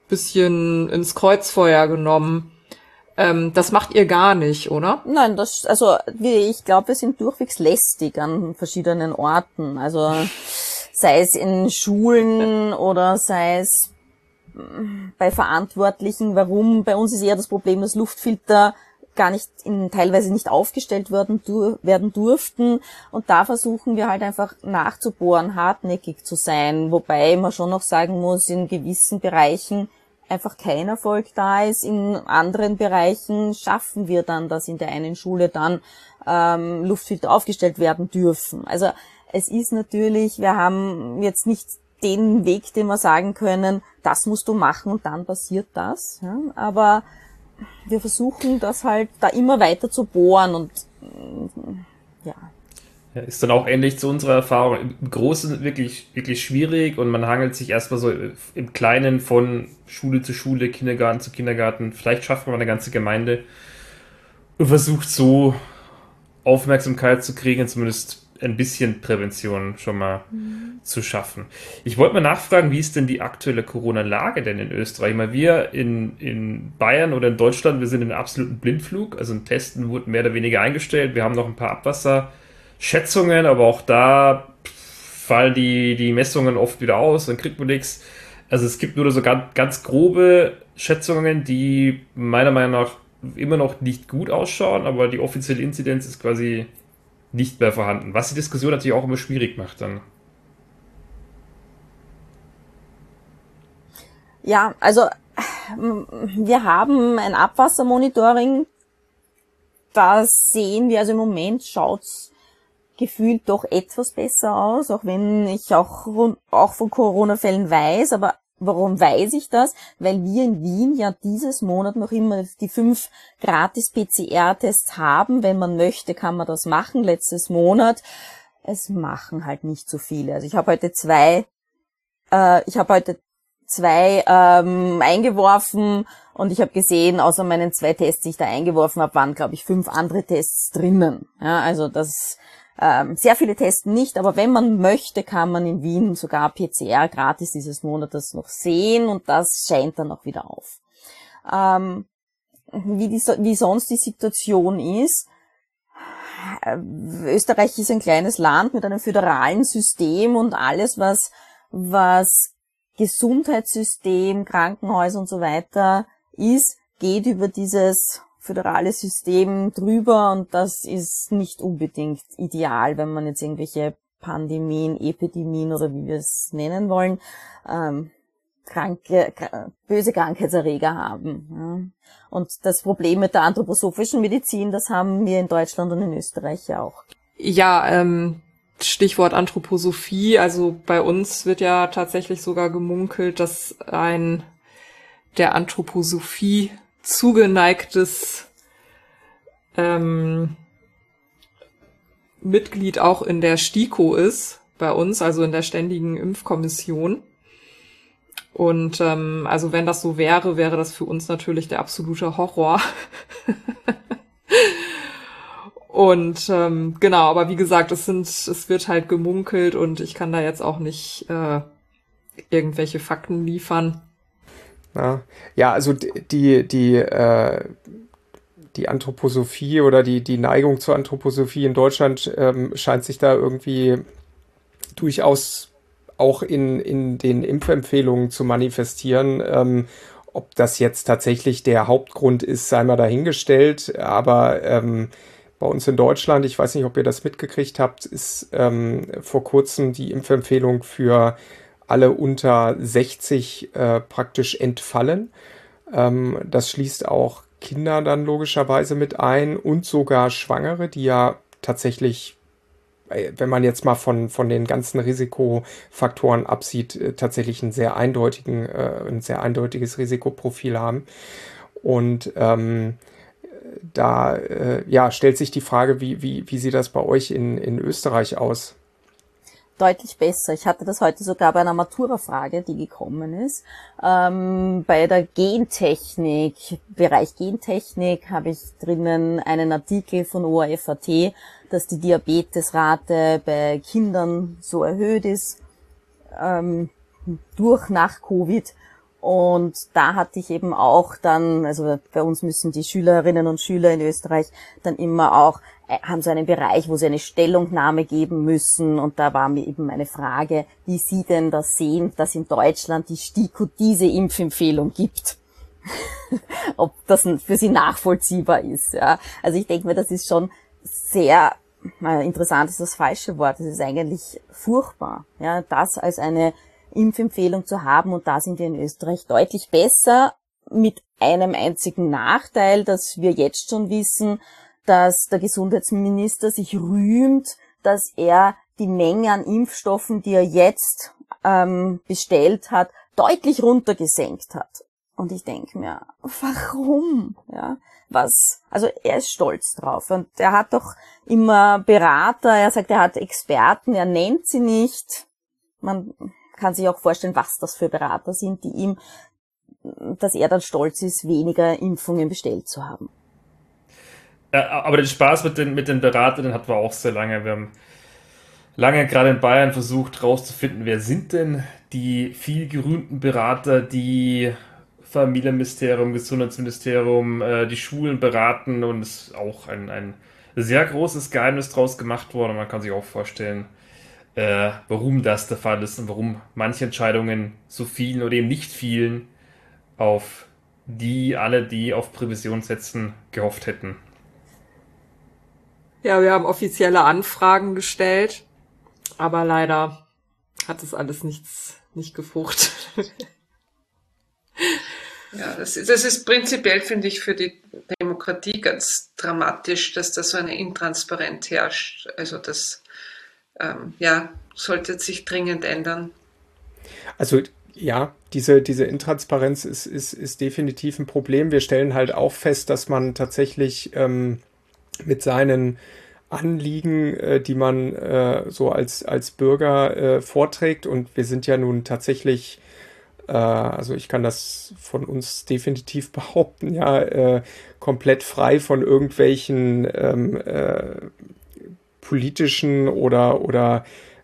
bisschen ins Kreuzfeuer genommen. Ähm, das macht ihr gar nicht, oder? Nein, das, also wie ich glaube, wir sind durchwegs lästig an verschiedenen Orten. Also sei es in Schulen oder sei es bei Verantwortlichen. Warum? Bei uns ist eher das Problem, dass Luftfilter gar nicht in, teilweise nicht aufgestellt werden, dur, werden durften. Und da versuchen wir halt einfach nachzubohren, hartnäckig zu sein. Wobei man schon noch sagen muss, in gewissen Bereichen einfach kein Erfolg da ist. In anderen Bereichen schaffen wir dann, dass in der einen Schule dann ähm, Luftfilter aufgestellt werden dürfen. Also es ist natürlich, wir haben jetzt nicht den Weg, den wir sagen können, das musst du machen und dann passiert das. Ja? Aber wir versuchen das halt da immer weiter zu bohren und ja. Ja, ist dann auch ähnlich zu unserer Erfahrung. Im Großen wirklich, wirklich schwierig und man hangelt sich erstmal so im Kleinen von Schule zu Schule, Kindergarten zu Kindergarten. Vielleicht schafft man eine ganze Gemeinde und versucht so Aufmerksamkeit zu kriegen, zumindest ein bisschen Prävention schon mal mhm. zu schaffen. Ich wollte mal nachfragen, wie ist denn die aktuelle Corona-Lage denn in Österreich? Ich meine, wir in, in Bayern oder in Deutschland, wir sind in einem absoluten Blindflug, also ein Testen wurde mehr oder weniger eingestellt. Wir haben noch ein paar Abwasserschätzungen, aber auch da fallen die, die Messungen oft wieder aus, dann kriegt man nichts. Also es gibt nur so ganz, ganz grobe Schätzungen, die meiner Meinung nach immer noch nicht gut ausschauen, aber die offizielle Inzidenz ist quasi nicht mehr vorhanden. Was die Diskussion natürlich auch immer schwierig macht dann. Ja, also wir haben ein Abwassermonitoring. Da sehen wir, also im Moment schaut's gefühlt doch etwas besser aus, auch wenn ich auch, auch von Corona-Fällen weiß. Aber warum weiß ich das? Weil wir in Wien ja dieses Monat noch immer die fünf gratis P C R-Tests haben. Wenn man möchte, kann man das machen. Letztes Monat. Es machen halt nicht so viele. Also ich habe heute zwei, äh, ich habe heute zwei ähm, eingeworfen und ich habe gesehen, außer meinen zwei Tests, die ich da eingeworfen habe, waren, glaube ich, fünf andere Tests drinnen. Ja, also das Ähm, sehr viele testen nicht, aber wenn man möchte, kann man in Wien sogar P C R gratis dieses Monates noch sehen und das scheint dann auch wieder auf. Ähm, wie, die, wie sonst die Situation ist, äh, Österreich ist ein kleines Land mit einem föderalen System und alles, was, was Gesundheitssystem, Krankenhäuser und so weiter ist, geht über dieses föderale System drüber und das ist nicht unbedingt ideal, wenn man jetzt irgendwelche Pandemien, Epidemien oder wie wir es nennen wollen, ähm, kranke, böse Krankheitserreger haben. Ja. Und das Problem mit der anthroposophischen Medizin, das haben wir in Deutschland und in Österreich ja auch. Ja, ähm, Stichwort Anthroposophie, also bei uns wird ja tatsächlich sogar gemunkelt, dass ein der Anthroposophie zugeneigtes ähm, Mitglied auch in der STIKO ist, bei uns, also in der Ständigen Impfkommission. Und ähm, also wenn das so wäre, wäre das für uns natürlich der absolute Horror. Und ähm, genau, aber wie gesagt, es sind, es wird halt gemunkelt und ich kann da jetzt auch nicht äh, irgendwelche Fakten liefern. Ja, ja, also die die äh, die Anthroposophie oder die die Neigung zur Anthroposophie in Deutschland ähm, scheint sich da irgendwie durchaus auch in in den Impfempfehlungen zu manifestieren. Ähm, ob das jetzt tatsächlich der Hauptgrund ist, sei mal dahingestellt. Aber ähm, bei uns in Deutschland, ich weiß nicht, ob ihr das mitgekriegt habt, ist ähm, vor kurzem die Impfempfehlung für alle unter sechzig äh, praktisch entfallen. Ähm, das schließt auch Kinder dann logischerweise mit ein und sogar Schwangere, die ja tatsächlich, wenn man jetzt mal von, von den ganzen Risikofaktoren absieht, äh, tatsächlich einen sehr eindeutigen, äh, ein sehr eindeutiges Risikoprofil haben. Und ähm, da äh, ja, stellt sich die Frage, wie, wie, wie sieht das bei euch in, in Österreich aus? Deutlich besser. Ich hatte das heute sogar bei einer Matura-Frage, die gekommen ist. Ähm, bei der Gentechnik, Bereich Gentechnik, habe ich drinnen einen Artikel von O R F Punkt A T, dass die Diabetesrate bei Kindern so erhöht ist, ähm, durch nach Covid. Und da hatte ich eben auch dann, also bei uns müssen die Schülerinnen und Schüler in Österreich dann immer auch, haben so einen Bereich, wo sie eine Stellungnahme geben müssen. Und da war mir eben eine Frage, wie Sie denn das sehen, dass in Deutschland die STIKO diese Impfempfehlung gibt. Ob das für Sie nachvollziehbar ist. Ja. Also ich denke mir, das ist schon sehr, interessant ist das falsche Wort, das ist eigentlich furchtbar, ja, das als eine Impfempfehlung zu haben, und da sind wir in Österreich deutlich besser, mit einem einzigen Nachteil, dass wir jetzt schon wissen, dass der Gesundheitsminister sich rühmt, dass er die Menge an Impfstoffen, die er jetzt ähm, bestellt hat, deutlich runtergesenkt hat. Und ich denke mir, warum? Ja, was? Also er ist stolz drauf, und er hat doch immer Berater. Er sagt, er hat Experten, er nennt sie nicht. Man kann sich auch vorstellen, was das für Berater sind, die ihm, dass er dann stolz ist, weniger Impfungen bestellt zu haben. Ja, aber den Spaß mit den, mit den Beratern, den hatten wir auch sehr lange. Wir haben lange gerade in Bayern versucht herauszufinden, wer sind denn die viel gerühmten Berater, die Familienministerium, Gesundheitsministerium, äh, die Schulen beraten, und es ist auch ein, ein sehr großes Geheimnis draus gemacht worden. Man kann sich auch vorstellen, äh, warum das der Fall ist und warum manche Entscheidungen so vielen oder eben nicht vielen auf die alle, die auf Prävision setzen, gehofft hätten. Ja, wir haben offizielle Anfragen gestellt, aber leider hat es alles nichts, nicht gefruchtet. Ja, das ist, das ist prinzipiell, finde ich, für die Demokratie ganz dramatisch, dass da so eine Intransparenz herrscht. Also das ähm, ja, sollte sich dringend ändern. Also ja, diese, diese Intransparenz ist, ist, ist definitiv ein Problem. Wir stellen halt auch fest, dass man tatsächlich ähm, mit seinen Anliegen, äh, die man äh, so als, als Bürger äh, vorträgt, und wir sind ja nun tatsächlich, äh, also ich kann das von uns definitiv behaupten, ja, äh, komplett frei von irgendwelchen ähm, äh, politischen oder, oder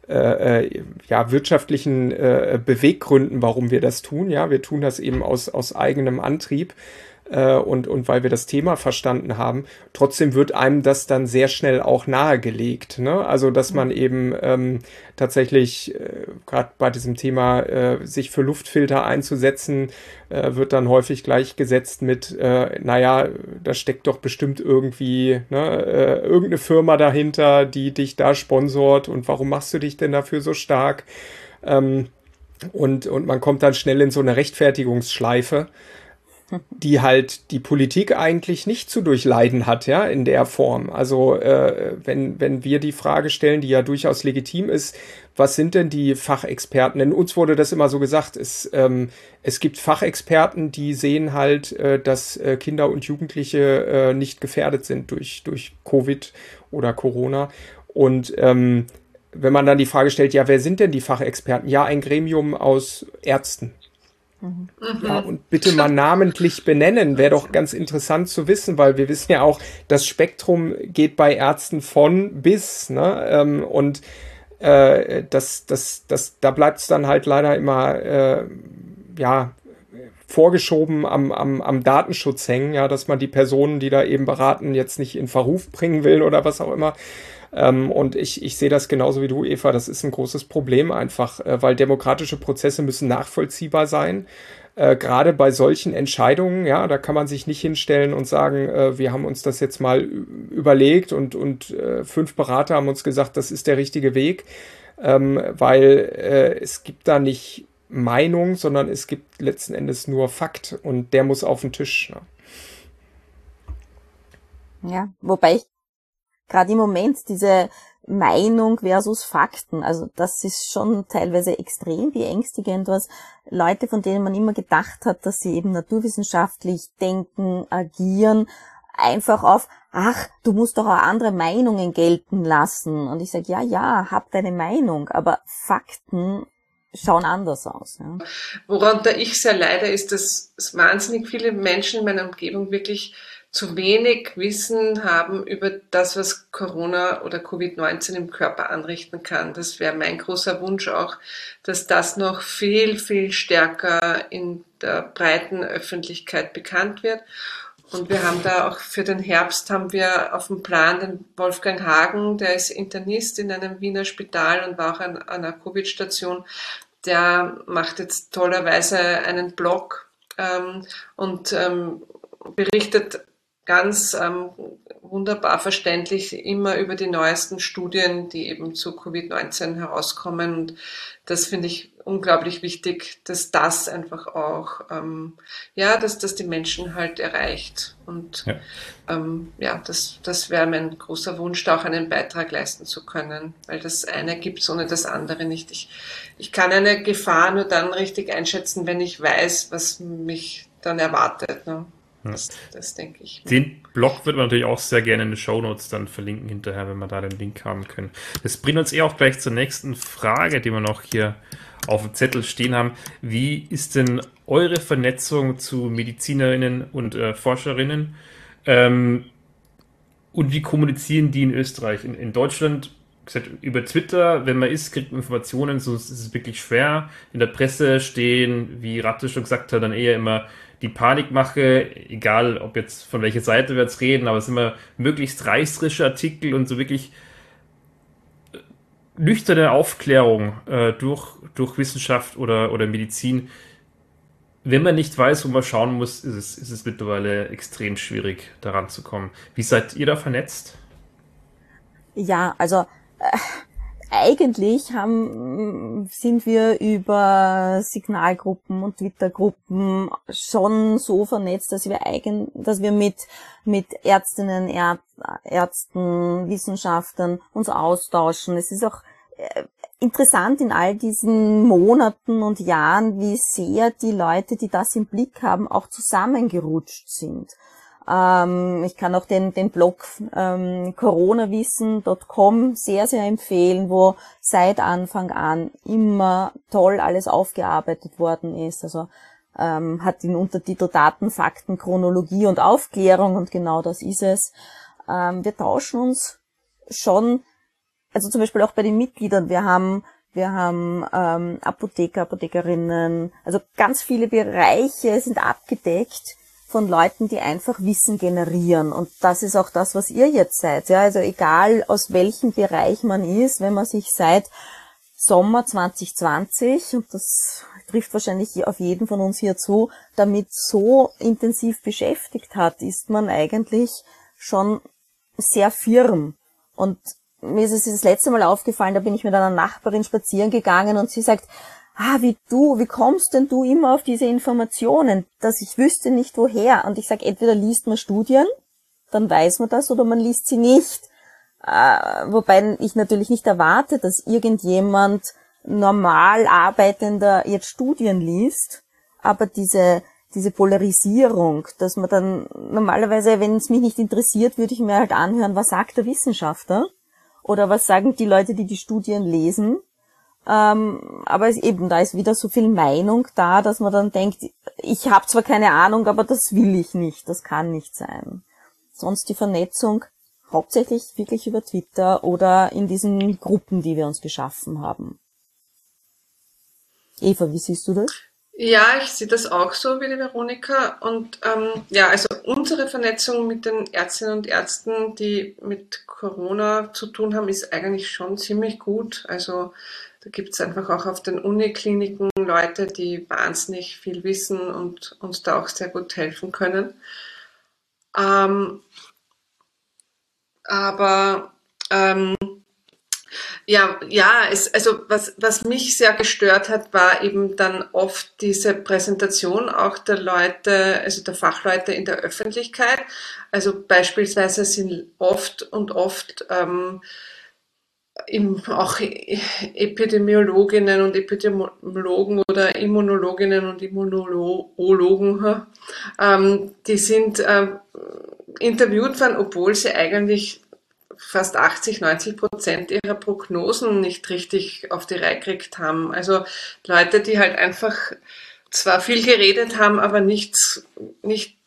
äh, ja, wirtschaftlichen äh, Beweggründen, warum wir das tun. Ja, wir tun das eben aus, aus eigenem Antrieb. Und, und weil wir das Thema verstanden haben. Trotzdem wird einem das dann sehr schnell auch nahegelegt, ne? Also, dass man eben ähm, tatsächlich, äh, gerade bei diesem Thema, äh, sich für Luftfilter einzusetzen, äh, wird dann häufig gleichgesetzt mit, äh, naja, da steckt doch bestimmt irgendwie ne, äh, irgendeine Firma dahinter, die dich da sponsort, und warum machst du dich denn dafür so stark? Ähm, und, und man kommt dann schnell in so eine Rechtfertigungsschleife, die halt die Politik eigentlich nicht zu durchleiden hat, ja, in der Form. Also äh, wenn, wenn wir die Frage stellen, die ja durchaus legitim ist, was sind denn die Fachexperten? Denn uns wurde das immer so gesagt, es, ähm, es gibt Fachexperten, die sehen halt, äh, dass äh, Kinder und Jugendliche äh, nicht gefährdet sind durch, durch Covid oder Corona. Und ähm, wenn man dann die Frage stellt, ja, wer sind denn die Fachexperten? Ja, ein Gremium aus Ärzten. Mhm. Ja, und bitte mal namentlich benennen, wäre doch ganz interessant zu wissen, weil wir wissen ja auch, das Spektrum geht bei Ärzten von bis, ne? Ähm, und äh, das, das, das, da bleibt es dann halt leider immer äh, ja vorgeschoben am, am, am Datenschutz hängen, ja, dass man die Personen, die da eben beraten, jetzt nicht in Verruf bringen will oder was auch immer. Ähm, und ich, ich sehe das genauso wie du, Eva. Das ist ein großes Problem einfach, äh, weil demokratische Prozesse müssen nachvollziehbar sein. Äh, gerade bei solchen Entscheidungen, ja, da kann man sich nicht hinstellen und sagen, äh, wir haben uns das jetzt mal überlegt und, und äh, fünf Berater haben uns gesagt, das ist der richtige Weg, ähm, weil äh, es gibt da nicht Meinung, sondern es gibt letzten Endes nur Fakt, und der muss auf den Tisch. Ne? Ja, wobei ich gerade im Moment diese Meinung versus Fakten, also das ist schon teilweise extrem beängstigend, was Leute, von denen man immer gedacht hat, dass sie eben naturwissenschaftlich denken, agieren, einfach auf, ach, du musst doch auch andere Meinungen gelten lassen. Und ich sage, ja, ja, hab deine Meinung, aber Fakten schauen anders aus. Ja. Woran da ich sehr leide, ist, dass es wahnsinnig viele Menschen in meiner Umgebung wirklich zu wenig Wissen haben über das, was Corona oder Covid neunzehn im Körper anrichten kann. Das wäre mein großer Wunsch auch, dass das noch viel, viel stärker in der breiten Öffentlichkeit bekannt wird. Und wir haben da auch für den Herbst haben wir auf dem Plan den Wolfgang Hagen, der ist Internist in einem Wiener Spital und war auch an, an einer Covid-Station. Der macht jetzt tollerweise einen Blog ähm, und ähm, berichtet ganz ähm, wunderbar verständlich immer über die neuesten Studien, die eben zu Covid neunzehn herauskommen. Und das finde ich unglaublich wichtig, dass das einfach auch, ähm, ja, dass das die Menschen halt erreicht. Und ja, ähm, ja das, das wäre mein großer Wunsch, da auch einen Beitrag leisten zu können, weil das eine gibt es ohne das andere nicht. Ich, ich kann eine Gefahr nur dann richtig einschätzen, wenn ich weiß, was mich dann erwartet, ne? Das, das denke ich. Den Blog wird man natürlich auch sehr gerne in den Shownotes dann verlinken hinterher, wenn wir da den Link haben können. Das bringt uns eh auch gleich zur nächsten Frage, die wir noch hier auf dem Zettel stehen haben. Wie ist denn eure Vernetzung zu Medizinerinnen und äh, Forscherinnen? Ähm, und wie kommunizieren die in Österreich? In, in Deutschland, gesagt, über Twitter, wenn man ist, kriegt man Informationen, sonst ist es wirklich schwer. In der Presse stehen, wie Ratte schon gesagt hat, dann eher immer die Panikmache, egal ob jetzt von welcher Seite wir jetzt reden, aber es sind immer möglichst reißerische Artikel und so wirklich nüchterne Aufklärung äh, durch, durch Wissenschaft oder, oder Medizin. Wenn man nicht weiß, wo man schauen muss, ist es, ist es mittlerweile extrem schwierig, daran zu kommen. Wie seid ihr da vernetzt? Ja, also äh, eigentlich haben, sind wir über Signalgruppen und Twitter-Gruppen schon so vernetzt, dass wir eigen, dass wir mit, mit Ärztinnen, Ärz, Ärzten, Wissenschaftlern uns austauschen. Es ist auch äh, interessant in all diesen Monaten und Jahren, wie sehr die Leute, die das im Blick haben, auch zusammengerutscht sind. Ähm, ich kann auch den, den Blog ähm, coronawissen Punkt com sehr, sehr empfehlen, wo seit Anfang an immer toll alles aufgearbeitet worden ist. Also ähm, hat den Untertitel Daten, Fakten, Chronologie und Aufklärung und genau das ist es. Ähm, wir tauschen uns schon, also zum Beispiel auch bei den Mitgliedern, wir haben wir haben ähm, Apotheker, Apothekerinnen, also ganz viele Bereiche sind abgedeckt von Leuten, die einfach Wissen generieren. Und das ist auch das, was ihr jetzt seid. Ja, also egal aus welchem Bereich man ist, wenn man sich seit Sommer zwanzig zwanzig, und das trifft wahrscheinlich auf jeden von uns hier zu, damit so intensiv beschäftigt hat, ist man eigentlich schon sehr firm. Und mir ist es das letzte Mal aufgefallen, da bin ich mit einer Nachbarin spazieren gegangen und sie sagt, ah, wie du, wie kommst denn du immer auf diese Informationen, dass ich wüsste nicht woher? Und ich sage, entweder liest man Studien, dann weiß man das, oder man liest sie nicht. Äh, wobei ich natürlich nicht erwarte, dass irgendjemand normal Arbeitender jetzt Studien liest, aber diese diese Polarisierung, dass man dann normalerweise, wenn es mich nicht interessiert, würde ich mir halt anhören, was sagt der Wissenschaftler oder was sagen die Leute, die die Studien lesen. Ähm, aber es eben, da ist wieder so viel Meinung da, dass man dann denkt, ich habe zwar keine Ahnung, aber das will ich nicht, das kann nicht sein. Sonst die Vernetzung hauptsächlich wirklich über Twitter oder in diesen Gruppen, die wir uns geschaffen haben. Eva, wie siehst du das? Ja, ich sehe das auch so wie die Veronika. Und ähm, ja, also unsere Vernetzung mit den Ärztinnen und Ärzten, die mit Corona zu tun haben, ist eigentlich schon ziemlich gut. Also da gibt es einfach auch auf den Unikliniken Leute, die wahnsinnig viel wissen und uns da auch sehr gut helfen können. Ähm, aber ähm, ja, ja, es, also was, was mich sehr gestört hat, war eben dann oft diese Präsentation auch der Leute, also der Fachleute in der Öffentlichkeit. Also beispielsweise sind oft und oft ähm, Im, auch Epidemiologinnen und Epidemiologen oder Immunologinnen und Immunologen, ähm, die sind ähm, interviewt worden, obwohl sie eigentlich fast achtzig, neunzig Prozent ihrer Prognosen nicht richtig auf die Reihe gekriegt haben. Also Leute, die halt einfach zwar viel geredet haben, aber nichts, nicht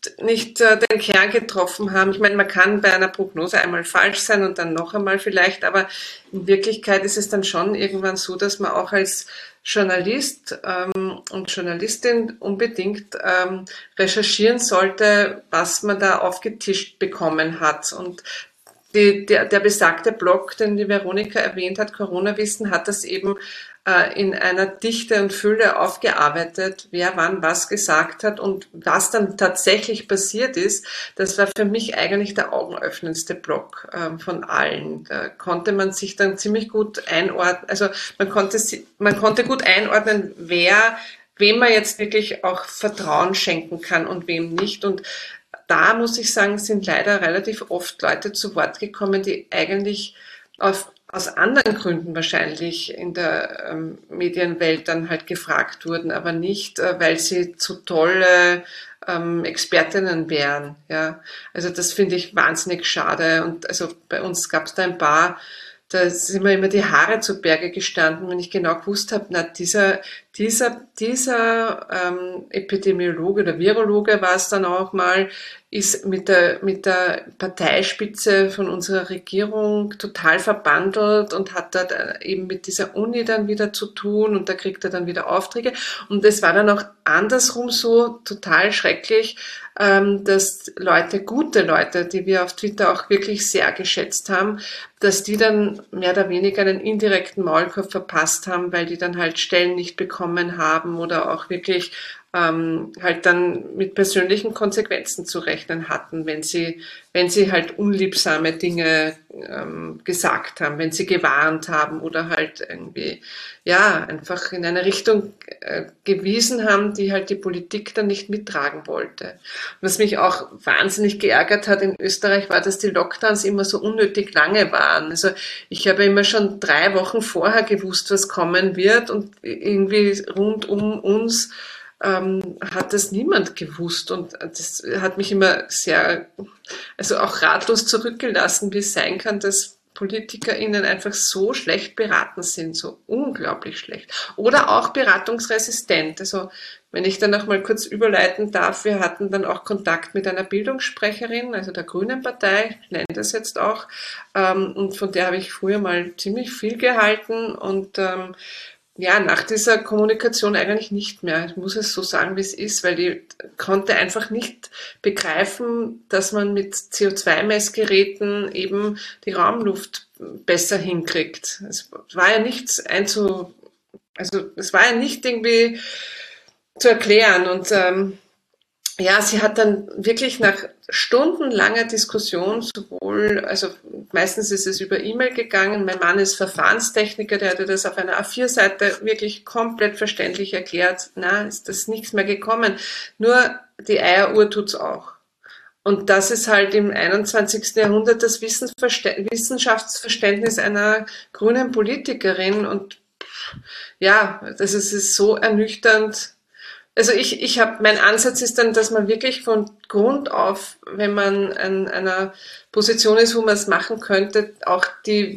nicht äh, den Kern getroffen haben. Ich meine, man kann bei einer Prognose einmal falsch sein und dann noch einmal vielleicht, aber in Wirklichkeit ist es dann schon irgendwann so, dass man auch als Journalist ähm, und Journalistin unbedingt ähm, recherchieren sollte, was man da aufgetischt bekommen hat. Und die, der, der besagte Blog, den die Veronika erwähnt hat, Corona-Wissen, hat das eben äh, in einer Dichte und Fülle aufgearbeitet, wer wann was gesagt hat und was dann tatsächlich passiert ist. Das war für mich eigentlich der augenöffnendste Blog äh, von allen. Da konnte man sich dann ziemlich gut einordnen, also man konnte, man konnte gut einordnen, wer, wem man jetzt wirklich auch Vertrauen schenken kann und wem nicht. Und da muss ich sagen, sind leider relativ oft Leute zu Wort gekommen, die eigentlich auf, aus anderen Gründen wahrscheinlich in der ähm, Medienwelt dann halt gefragt wurden, aber nicht, äh, weil sie zu tolle ähm, Expertinnen wären. Ja, also das finde ich wahnsinnig schade. Und also bei uns gab es da ein paar, da sind mir immer die Haare zu Berge gestanden, wenn ich genau gewusst habe, na dieser dieser dieser ähm, Epidemiologe oder Virologe war es dann auch mal, ist mit der mit der Parteispitze von unserer Regierung total verbandelt und hat da eben mit dieser Uni dann wieder zu tun und da kriegt er dann wieder Aufträge. Und es war dann auch andersrum so total schrecklich, ähm, dass Leute, gute Leute, die wir auf Twitter auch wirklich sehr geschätzt haben, dass die dann mehr oder weniger einen indirekten Maulkorb verpasst haben, weil die dann halt Stellen nicht bekommen haben oder auch wirklich ähm, halt dann mit persönlichen Konsequenzen zu rechnen hatten, wenn sie, wenn sie halt unliebsame Dinge ähm, gesagt haben, wenn sie gewarnt haben oder halt irgendwie, ja, einfach in eine Richtung äh, gewiesen haben, die halt die Politik dann nicht mittragen wollte. Was mich auch wahnsinnig geärgert hat in Österreich war, dass die Lockdowns immer so unnötig lange waren. Also ich habe immer schon drei Wochen vorher gewusst, was kommen wird und irgendwie rund um uns ähm, hat das niemand gewusst und das hat mich immer sehr, also auch ratlos zurückgelassen, wie es sein kann, dass PolitikerInnen einfach so schlecht beraten sind, so unglaublich schlecht. Oder auch beratungsresistent. Also wenn ich dann noch mal kurz überleiten darf, wir hatten dann auch Kontakt mit einer Bildungssprecherin, also der Grünen Partei, ich nenne das jetzt auch, ähm, und von der habe ich früher mal ziemlich viel gehalten und ähm, ja, nach dieser Kommunikation eigentlich nicht mehr. Ich muss es so sagen, wie es ist, weil die konnte einfach nicht begreifen, dass man mit C O zwei Messgeräten eben die Raumluft besser hinkriegt. Es war ja nichts einzu, also es war ja nicht irgendwie zu erklären und ähm, ja, sie hat dann wirklich nach stundenlanger Diskussion sowohl, also meistens ist es über E-Mail gegangen, mein Mann ist Verfahrenstechniker, der hatte das auf einer A vier Seite wirklich komplett verständlich erklärt, na, ist das nichts mehr gekommen, nur die Eieruhr tut's auch. Und das ist halt im einundzwanzigsten Jahrhundert das Wissenschaftsverständnis einer grünen Politikerin und ja, das ist, ist so ernüchternd. Also ich, ich habe, mein Ansatz ist dann, dass man wirklich von Grund auf, wenn man an einer Position ist, wo man es machen könnte, auch die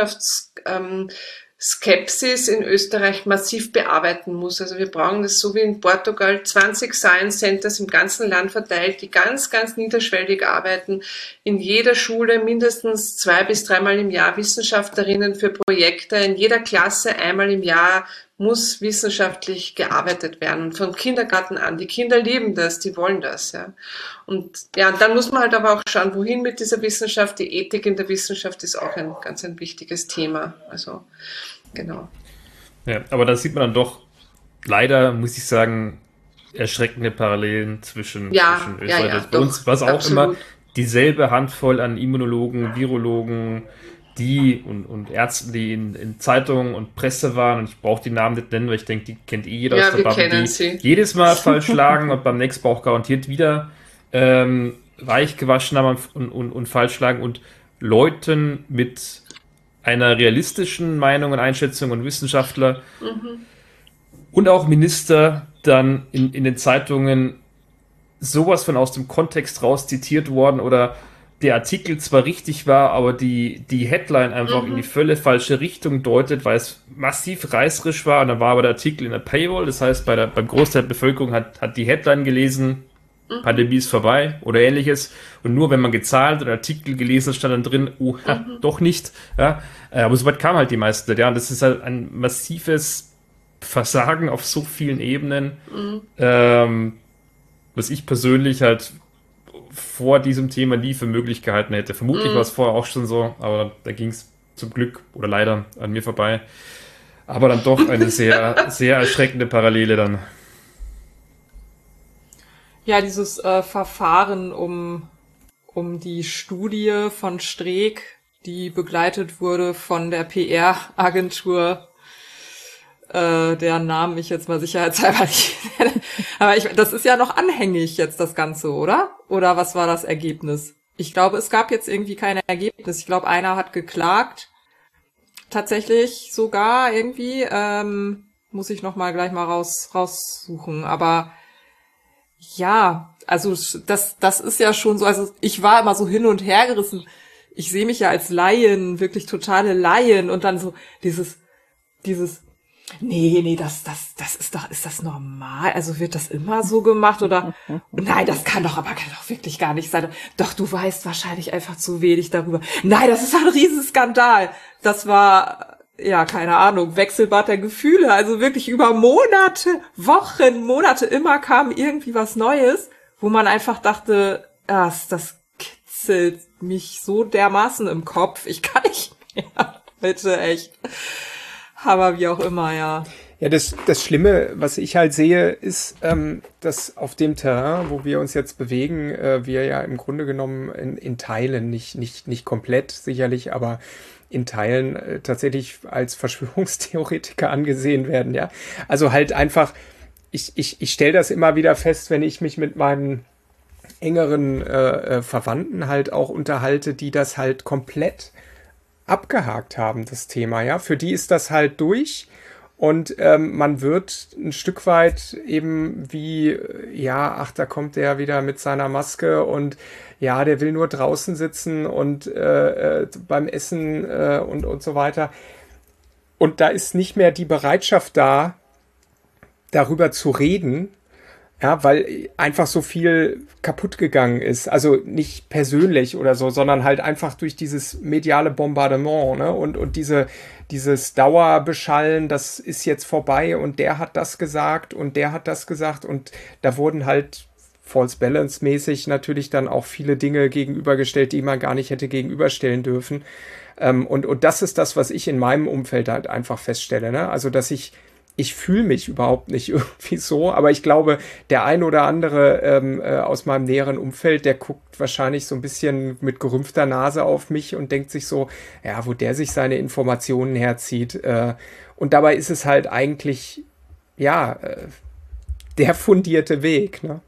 Wissenschaftsskepsis ähm, in Österreich massiv bearbeiten muss. Also wir brauchen das so wie in Portugal, zwanzig Science Centers im ganzen Land verteilt, die ganz, ganz niederschwellig arbeiten. In jeder Schule mindestens zwei bis dreimal im Jahr Wissenschaftlerinnen für Projekte, in jeder Klasse einmal im Jahr muss wissenschaftlich gearbeitet werden, von Kindergarten an. Die Kinder lieben das, die wollen das, ja. Und ja, dann muss man halt aber auch schauen, wohin mit dieser Wissenschaft. Die Ethik in der Wissenschaft ist auch ein ganz ein wichtiges Thema. Also, genau. Ja, aber da sieht man dann doch leider, muss ich sagen, erschreckende Parallelen zwischen, ja, zwischen Österreich. Ja, ja, bei uns war es auch absolut. immer dieselbe Handvoll an Immunologen, Virologen, die und, und Ärzten, die in, in Zeitungen und Presse waren, und ich brauche die Namen nicht nennen, weil ich denke, die kennt eh jeder ja, aus der Bubble, die sie. jedes Mal falsch lagen und beim nächsten Mal auch garantiert wieder ähm, weich gewaschen haben und, und, und falsch lagen und Leuten mit einer realistischen Meinung und Einschätzung und Wissenschaftler Mhm. und auch Minister dann in, in den Zeitungen sowas von aus dem Kontext raus zitiert worden oder der Artikel zwar richtig war, aber die, die Headline einfach Mhm. in die völlig falsche Richtung deutet, weil es massiv reißerisch war und dann war aber der Artikel in der Paywall, das heißt, bei der, beim Großteil der Bevölkerung hat, hat die Headline gelesen Mhm. Pandemie ist vorbei oder ähnliches. Und nur wenn man gezahlt oder Artikel gelesen hat, stand dann drin, oh, ha, mhm. doch nicht. Ja, aber soweit kamen halt die meisten Leute. Ja, und das ist halt ein massives Versagen auf so vielen Ebenen, mhm. ähm, was ich persönlich halt vor diesem Thema nie für möglich gehalten hätte. Vermutlich mhm. war es vorher auch schon so, aber da ging es zum Glück oder leider an mir vorbei. Aber dann doch eine sehr, sehr erschreckende Parallele dann. Ja, dieses äh, Verfahren um, um die Studie von Streeck, die begleitet wurde von der P R-Agentur, äh, deren Namen ich jetzt mal sicherheitshalber nicht nenne. Aber ich, das ist ja noch anhängig jetzt, das Ganze, oder? Oder was war das Ergebnis? Ich glaube, es gab jetzt irgendwie kein Ergebnis. Ich glaube, einer hat geklagt. Tatsächlich sogar irgendwie. Ähm, muss ich noch mal gleich mal raus raussuchen. Aber ja, also das das ist ja schon so, also ich war immer so hin und her gerissen. Ich sehe mich ja als Laien, wirklich totale Laien und dann so dieses dieses nee, nee, das das das ist doch ist das normal? Also wird das immer so gemacht oder nein, das kann doch aber kann doch wirklich gar nicht sein. Doch du weißt wahrscheinlich einfach zu wenig darüber. Nein, das ist ein Riesenskandal. Das war ja, keine Ahnung, Wechselbad der Gefühle, also wirklich über Monate, Wochen, Monate immer kam irgendwie was Neues, wo man einfach dachte, das, das kitzelt mich so dermaßen im Kopf, ich kann nicht mehr, bitte, echt. Aber wie auch immer, ja. Ja, das, das Schlimme, was ich halt sehe, ist, ähm, dass auf dem Terrain, wo wir uns jetzt bewegen, äh, wir ja im Grunde genommen in, in Teilen, nicht, nicht, nicht komplett sicherlich, aber in Teilen äh, tatsächlich als Verschwörungstheoretiker angesehen werden, ja. Also halt einfach, ich, ich, ich stelle das immer wieder fest, wenn ich mich mit meinen engeren äh, Verwandten halt auch unterhalte, die das halt komplett abgehakt haben, das Thema, ja. Für die ist das halt durch und ähm, man wird ein Stück weit eben wie, ja, ach, da kommt der wieder mit seiner Maske und ja, der will nur draußen sitzen und äh, beim Essen äh, und, und so weiter. Und da ist nicht mehr die Bereitschaft da, darüber zu reden, ja, weil einfach so viel kaputt gegangen ist. Also nicht persönlich oder so, sondern halt einfach durch dieses mediale Bombardement, ne? Und, und diese, dieses Dauerbeschallen, das ist jetzt vorbei und der hat das gesagt und der hat das gesagt und da wurden halt False Balance mäßig natürlich dann auch viele Dinge gegenübergestellt, die man gar nicht hätte gegenüberstellen dürfen. Ähm, und, und das ist das, was ich in meinem Umfeld halt einfach feststelle, ne? Also, dass ich Ich fühle mich überhaupt nicht irgendwie so, aber ich glaube, der ein oder andere ähm, äh, aus meinem näheren Umfeld, der guckt wahrscheinlich so ein bisschen mit gerümpfter Nase auf mich und denkt sich so, ja, wo der sich seine Informationen herzieht. Äh, und dabei ist es halt eigentlich, ja, äh, der fundierte Weg, ne?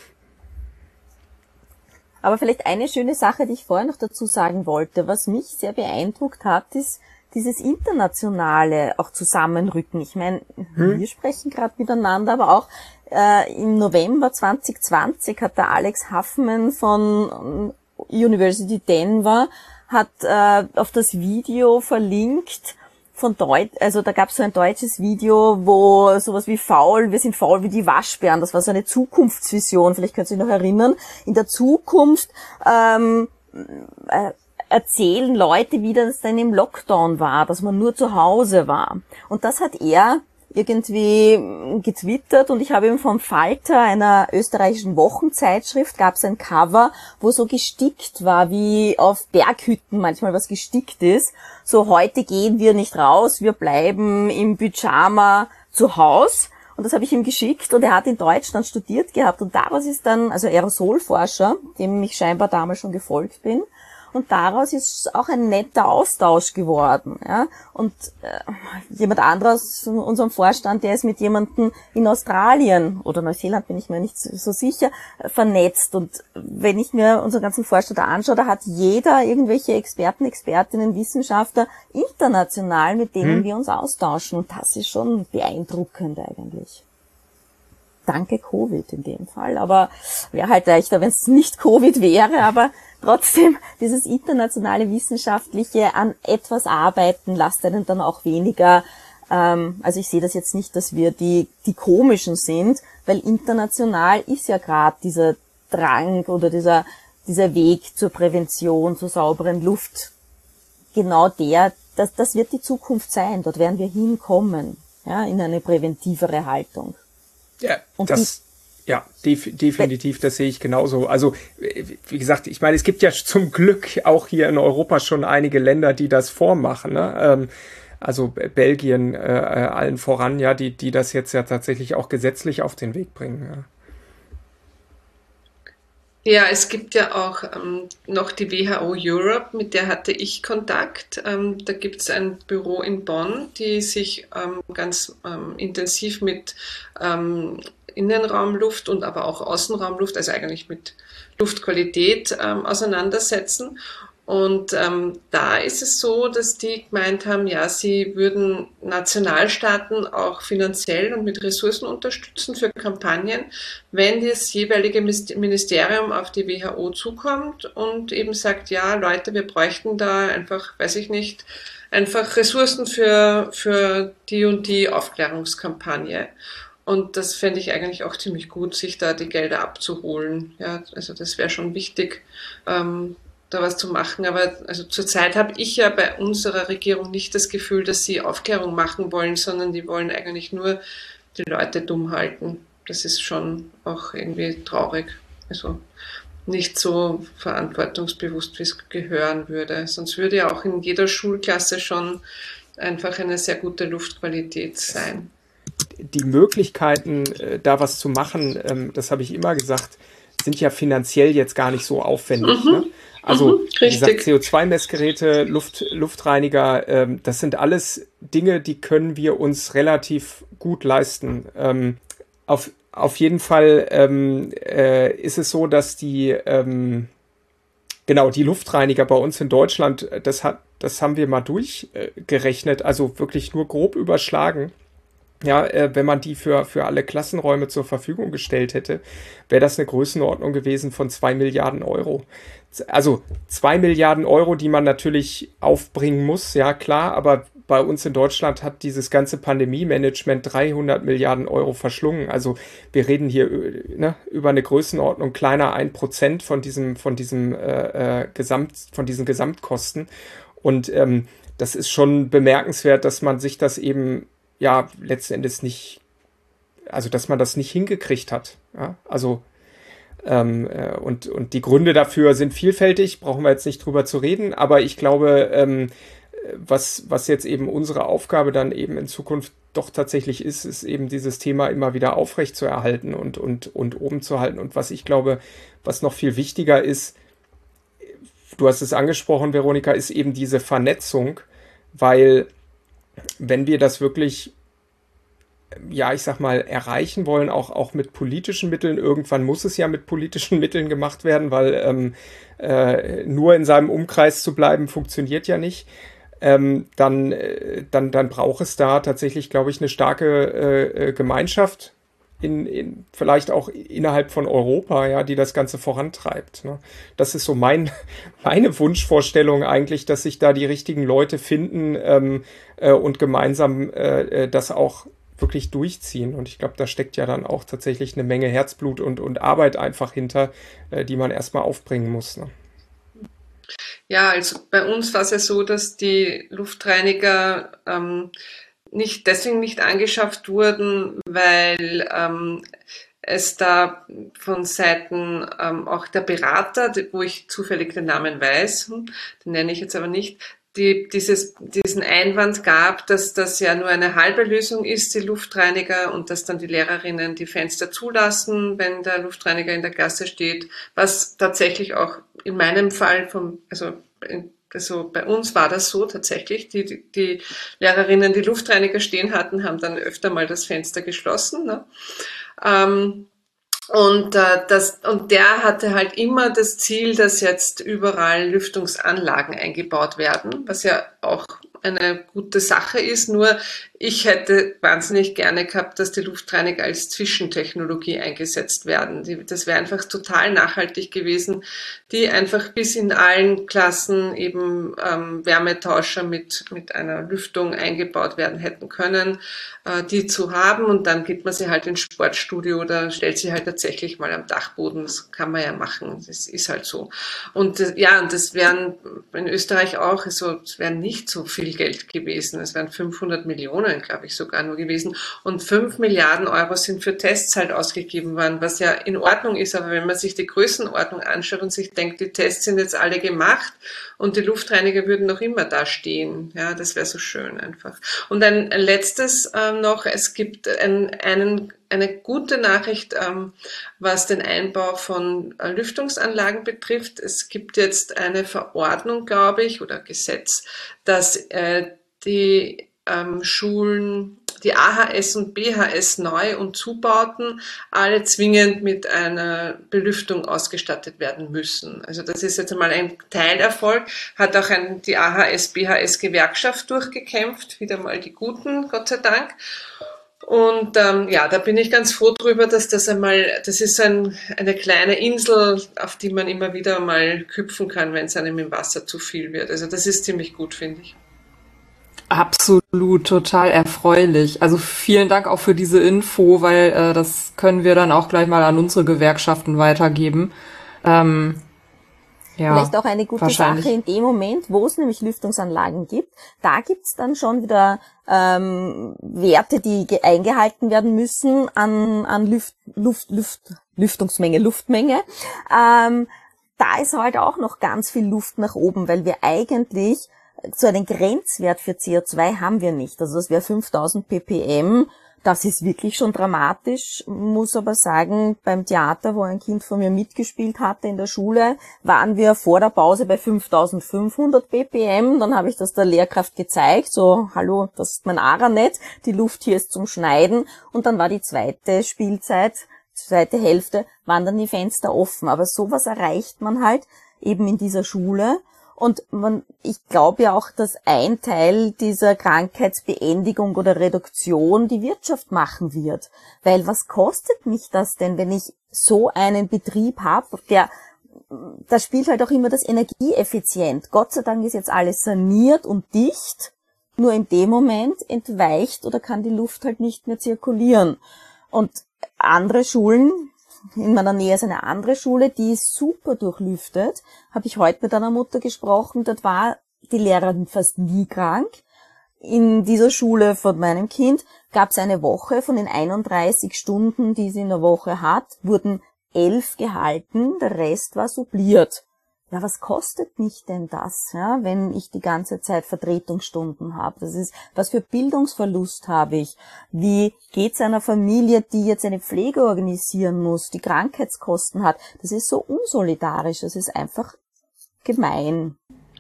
Aber vielleicht eine schöne Sache, die ich vorher noch dazu sagen wollte, was mich sehr beeindruckt hat, ist dieses internationale auch Zusammenrücken. Ich meine, hm? wir sprechen gerade miteinander, aber auch äh, im November zwanzig zwanzig hat der Alex Huffman von University Denver hat äh, auf das Video verlinkt von Deutsch, also da gab es so ein deutsches Video, wo sowas wie faul, wir sind faul wie die Waschbären, das war so eine Zukunftsvision, vielleicht könnt ihr euch noch erinnern, in der Zukunft ähm, äh, erzählen Leute wieder, dass dann im Lockdown war, dass man nur zu Hause war. Und das hat er irgendwie getwittert und ich habe ihm vom Falter, einer österreichischen Wochenzeitschrift, gab es ein Cover, wo so gestickt war, wie auf Berghütten manchmal was gestickt ist. So, heute gehen wir nicht raus, wir bleiben im Pyjama zu Haus. Und das habe ich ihm geschickt und er hat in Deutschland studiert gehabt und daraus ist dann, also Aerosolforscher, dem ich scheinbar damals schon gefolgt bin, und daraus ist auch ein netter Austausch geworden, ja. Und äh, jemand anderes von unserem Vorstand, der ist mit jemandem in Australien oder Neuseeland, bin ich mir nicht so sicher, äh, vernetzt. Und wenn ich mir unseren ganzen Vorstand anschaue, da hat jeder irgendwelche Experten, Expertinnen, Wissenschaftler international, mit denen hm. wir uns austauschen. Und das ist schon beeindruckend eigentlich. Danke Covid in dem Fall, aber wäre halt leichter, wenn es nicht Covid wäre, aber trotzdem dieses internationale Wissenschaftliche an etwas arbeiten, lasst einen dann auch weniger, ähm, also ich sehe das jetzt nicht, dass wir die die Komischen sind, weil international ist ja gerade dieser Drang oder dieser, dieser Weg zur Prävention, zur sauberen Luft, genau der, das, das wird die Zukunft sein. Dort werden wir hinkommen, ja, in eine präventivere Haltung. Ja, und das, die, ja, def, definitiv, das sehe ich genauso. Also, wie gesagt, ich meine, es gibt ja zum Glück auch hier in Europa schon einige Länder, die das vormachen, ne? Ähm, also Belgien äh, allen voran, ja, die, die das jetzt ja tatsächlich auch gesetzlich auf den Weg bringen, ja. Ja, es gibt ja auch ähm, noch die W H O Europe, mit der hatte ich Kontakt. Ähm, da gibt es ein Büro in Bonn, die sich ähm, ganz ähm, intensiv mit ähm, Innenraumluft und aber auch Außenraumluft, also eigentlich mit Luftqualität ähm, auseinandersetzen. Und ähm, da ist es so, dass die gemeint haben, ja, sie würden Nationalstaaten auch finanziell und mit Ressourcen unterstützen für Kampagnen, wenn das jeweilige Ministerium auf die W H O zukommt und eben sagt, ja, Leute, wir bräuchten da einfach, weiß ich nicht, einfach Ressourcen für, für die und die Aufklärungskampagne. Und das fände ich eigentlich auch ziemlich gut, sich da die Gelder abzuholen. Ja, also das wäre schon wichtig, ähm, da was zu machen. Aber also zurzeit habe ich ja bei unserer Regierung nicht das Gefühl, dass sie Aufklärung machen wollen, sondern die wollen eigentlich nur die Leute dumm halten. Das ist schon auch irgendwie traurig. Also nicht so verantwortungsbewusst, wie es gehören würde. Sonst würde ja auch in jeder Schulklasse schon einfach eine sehr gute Luftqualität sein. Die Möglichkeiten, da was zu machen, das habe ich immer gesagt, sind ja finanziell jetzt gar nicht so aufwendig. Mhm. Ne? Also, mhm, wie gesagt, C O zwei Messgeräte, Luft, Luftreiniger, ähm, das sind alles Dinge, die können wir uns relativ gut leisten. Ähm, auf, auf jeden Fall ähm, äh, ist es so, dass die, ähm, genau, die Luftreiniger bei uns in Deutschland, das hat, das haben wir mal durchgerechnet, also wirklich nur grob überschlagen. Ja, äh, wenn man die für, für alle Klassenräume zur Verfügung gestellt hätte, wäre das eine Größenordnung gewesen von zwei Milliarden Euro. Also zwei Milliarden Euro, die man natürlich aufbringen muss, ja klar, aber bei uns in Deutschland hat dieses ganze Pandemie-Management dreihundert Milliarden Euro verschlungen. Also wir reden hier ne, über eine Größenordnung kleiner ein Prozent von diesem, von diesem äh, äh, Gesamt, von diesen Gesamtkosten. Und ähm, das ist schon bemerkenswert, dass man sich das eben ja, letzten Endes nicht, also dass man das nicht hingekriegt hat. Ja? Also ähm, äh, und, und die Gründe dafür sind vielfältig, brauchen wir jetzt nicht drüber zu reden, aber ich glaube, ähm, was, was jetzt eben unsere Aufgabe dann eben in Zukunft doch tatsächlich ist, ist eben dieses Thema immer wieder aufrecht zu erhalten und, und, und oben zu halten. Und was ich glaube, was noch viel wichtiger ist, du hast es angesprochen, Veronika, ist eben diese Vernetzung, weil wenn wir das wirklich, ja, ich sag mal, erreichen wollen, auch, auch mit politischen Mitteln, irgendwann muss es ja mit politischen Mitteln gemacht werden, weil ähm, äh, nur in seinem Umkreis zu bleiben, funktioniert ja nicht, ähm, dann, äh, dann, dann braucht es da tatsächlich, glaube ich, eine starke äh, Gemeinschaft, in, in, vielleicht auch innerhalb von Europa, ja, die das Ganze vorantreibt. Ne? Das ist so mein, meine Wunschvorstellung eigentlich, dass sich da die richtigen Leute finden ähm, äh, und gemeinsam äh, das auch wirklich durchziehen. Und ich glaube, da steckt ja dann auch tatsächlich eine Menge Herzblut und, und Arbeit einfach hinter, äh, die man erstmal aufbringen muss. Ne? Ja, also bei uns war es ja so, dass die Luftreiniger ähm, nicht deswegen nicht angeschafft wurden, weil ähm, es da von Seiten ähm, auch der Berater, wo ich zufällig den Namen weiß, den nenne ich jetzt aber nicht, die dieses, diesen Einwand gab, dass das ja nur eine halbe Lösung ist, die Luftreiniger, und dass dann die Lehrerinnen die Fenster zulassen, wenn der Luftreiniger in der Klasse steht, was tatsächlich auch in meinem Fall vom, also in, Also bei uns war das so tatsächlich. Die, die, die Lehrerinnen, die Luftreiniger stehen hatten, haben dann öfter mal das Fenster geschlossen. Ne? Ähm, und, äh, das, und der hatte halt immer das Ziel, dass jetzt überall Lüftungsanlagen eingebaut werden, was ja auch eine gute Sache ist. Nur ich hätte wahnsinnig gerne gehabt, dass die Luftreiniger als Zwischentechnologie eingesetzt werden. Die, das wäre einfach total nachhaltig gewesen, die einfach bis in allen Klassen eben ähm, Wärmetauscher mit, mit einer Lüftung eingebaut werden hätten können, äh, die zu haben. Und dann geht man sie halt ins Sportstudio oder stellt sie halt tatsächlich mal am Dachboden. Das kann man ja machen. Das ist halt so. Und äh, ja, und das wären in Österreich auch, also es wäre nicht so viel Geld gewesen. Es wären fünfhundert Millionen, glaube ich, sogar nur gewesen. Und fünf Milliarden Euro sind für Tests halt ausgegeben worden, was ja in Ordnung ist. Aber wenn man sich die Größenordnung anschaut und sich denkt, die Tests sind jetzt alle gemacht und die Luftreiniger würden noch immer da stehen. Ja, das wäre so schön einfach. Und ein, ein letztes äh, noch, es gibt ein, einen, eine gute Nachricht, ähm, was den Einbau von äh, Lüftungsanlagen betrifft. Es gibt jetzt eine Verordnung, glaube ich, oder Gesetz, dass äh, die ähm, Schulen, die A H S und B H S Neu- und Zubauten alle zwingend mit einer Belüftung ausgestattet werden müssen. Also das ist jetzt einmal ein Teilerfolg, hat auch ein, die A H S B H S Gewerkschaft durchgekämpft, wieder mal die Guten, Gott sei Dank. Und ähm, ja, da bin ich ganz froh drüber, dass das einmal, das ist ein, eine kleine Insel, auf die man immer wieder mal hüpfen kann, wenn es einem im Wasser zu viel wird. Also das ist ziemlich gut, finde ich. Absolut, total erfreulich. Also vielen Dank auch für diese Info, weil äh, das können wir dann auch gleich mal an unsere Gewerkschaften weitergeben. Ähm, ja, Vielleicht auch eine gute Sache in dem Moment, wo es nämlich Lüftungsanlagen gibt. Da gibt's dann schon wieder ähm, Werte, die eingehalten werden müssen an, an Luft, Luft, Luft, Lüftungsmenge, Luftmenge. Ähm, da ist halt auch noch ganz viel Luft nach oben, weil wir eigentlich so einen Grenzwert für C O zwei haben wir nicht. Also das wäre fünftausend ppm. Das ist wirklich schon dramatisch. Muss aber sagen, beim Theater, wo ein Kind von mir mitgespielt hatte in der Schule, waren wir vor der Pause bei fünftausendfünfhundert ppm. Dann habe ich das der Lehrkraft gezeigt. So, hallo, das ist mein A R A nicht. Die Luft hier ist zum Schneiden. Und dann war die zweite Spielzeit, zweite Hälfte, waren dann die Fenster offen. Aber sowas erreicht man halt eben in dieser Schule. Und man, ich glaube ja auch, dass ein Teil dieser Krankheitsbeendigung oder Reduktion die Wirtschaft machen wird. Weil was kostet mich das denn, wenn ich so einen Betrieb habe, der, da spielt halt auch immer das Energieeffizient. Gott sei Dank ist jetzt alles saniert und dicht, nur in dem Moment entweicht oder kann die Luft halt nicht mehr zirkulieren. Und andere Schulen, in meiner Nähe ist eine andere Schule, die ist super durchlüftet. Habe ich heute mit einer Mutter gesprochen, dort war die Lehrerin fast nie krank. In dieser Schule von meinem Kind gab es eine Woche, von den einunddreißig Stunden, die sie in der Woche hat, wurden elf gehalten, der Rest war subliert. Ja, was kostet mich denn das, ja, wenn ich die ganze Zeit Vertretungsstunden habe? Das ist, was für Bildungsverlust habe ich? Wie geht's einer Familie, die jetzt eine Pflege organisieren muss, die Krankheitskosten hat? Das ist so unsolidarisch, das ist einfach gemein.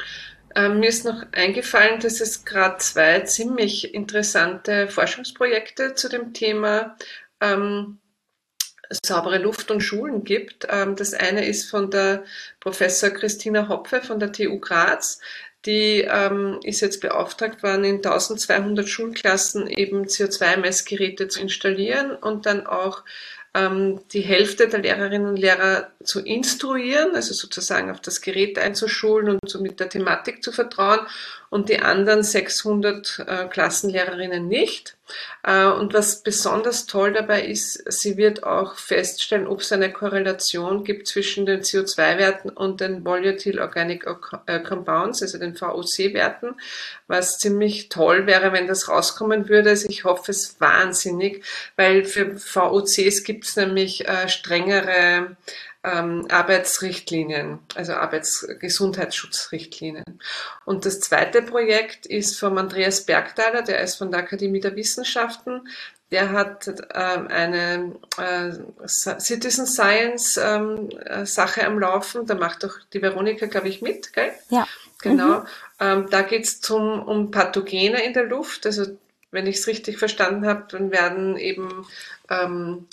Ähm, mir ist noch eingefallen, dass es gerade zwei ziemlich interessante Forschungsprojekte zu dem Thema ähm, saubere Luft und Schulen gibt. Das eine ist von der Professor Christina Hopfe von der T U Graz. Die ähm, ist jetzt beauftragt worden, in eintausendzweihundert Schulklassen eben C O zwei Messgeräte zu installieren und dann auch ähm, die Hälfte der Lehrerinnen und Lehrer zu instruieren, also sozusagen auf das Gerät einzuschulen und so mit der Thematik zu vertrauen und die anderen sechshundert äh, Klassenlehrerinnen nicht. Äh, und was besonders toll dabei ist, sie wird auch feststellen, ob es eine Korrelation gibt zwischen den C O zwei Werten und den Volatile Organic Compounds, also den V O C Werten, was ziemlich toll wäre, wenn das rauskommen würde. Also ich hoffe es wahnsinnig, weil für V O Cs gibt es nämlich äh, strengere Ähm, Arbeitsrichtlinien, also Arbeitsgesundheitsschutzrichtlinien. Und das zweite Projekt ist vom Andreas Bergthaler, der ist von der Akademie der Wissenschaften. Der hat ähm, eine äh, Citizen Science ähm, Sache am Laufen, da macht auch die Veronika, glaube ich, mit, gell? Ja. Genau. Mhm. Ähm, da geht es um Pathogene in der Luft. Also wenn ich es richtig verstanden habe, dann werden eben ähm,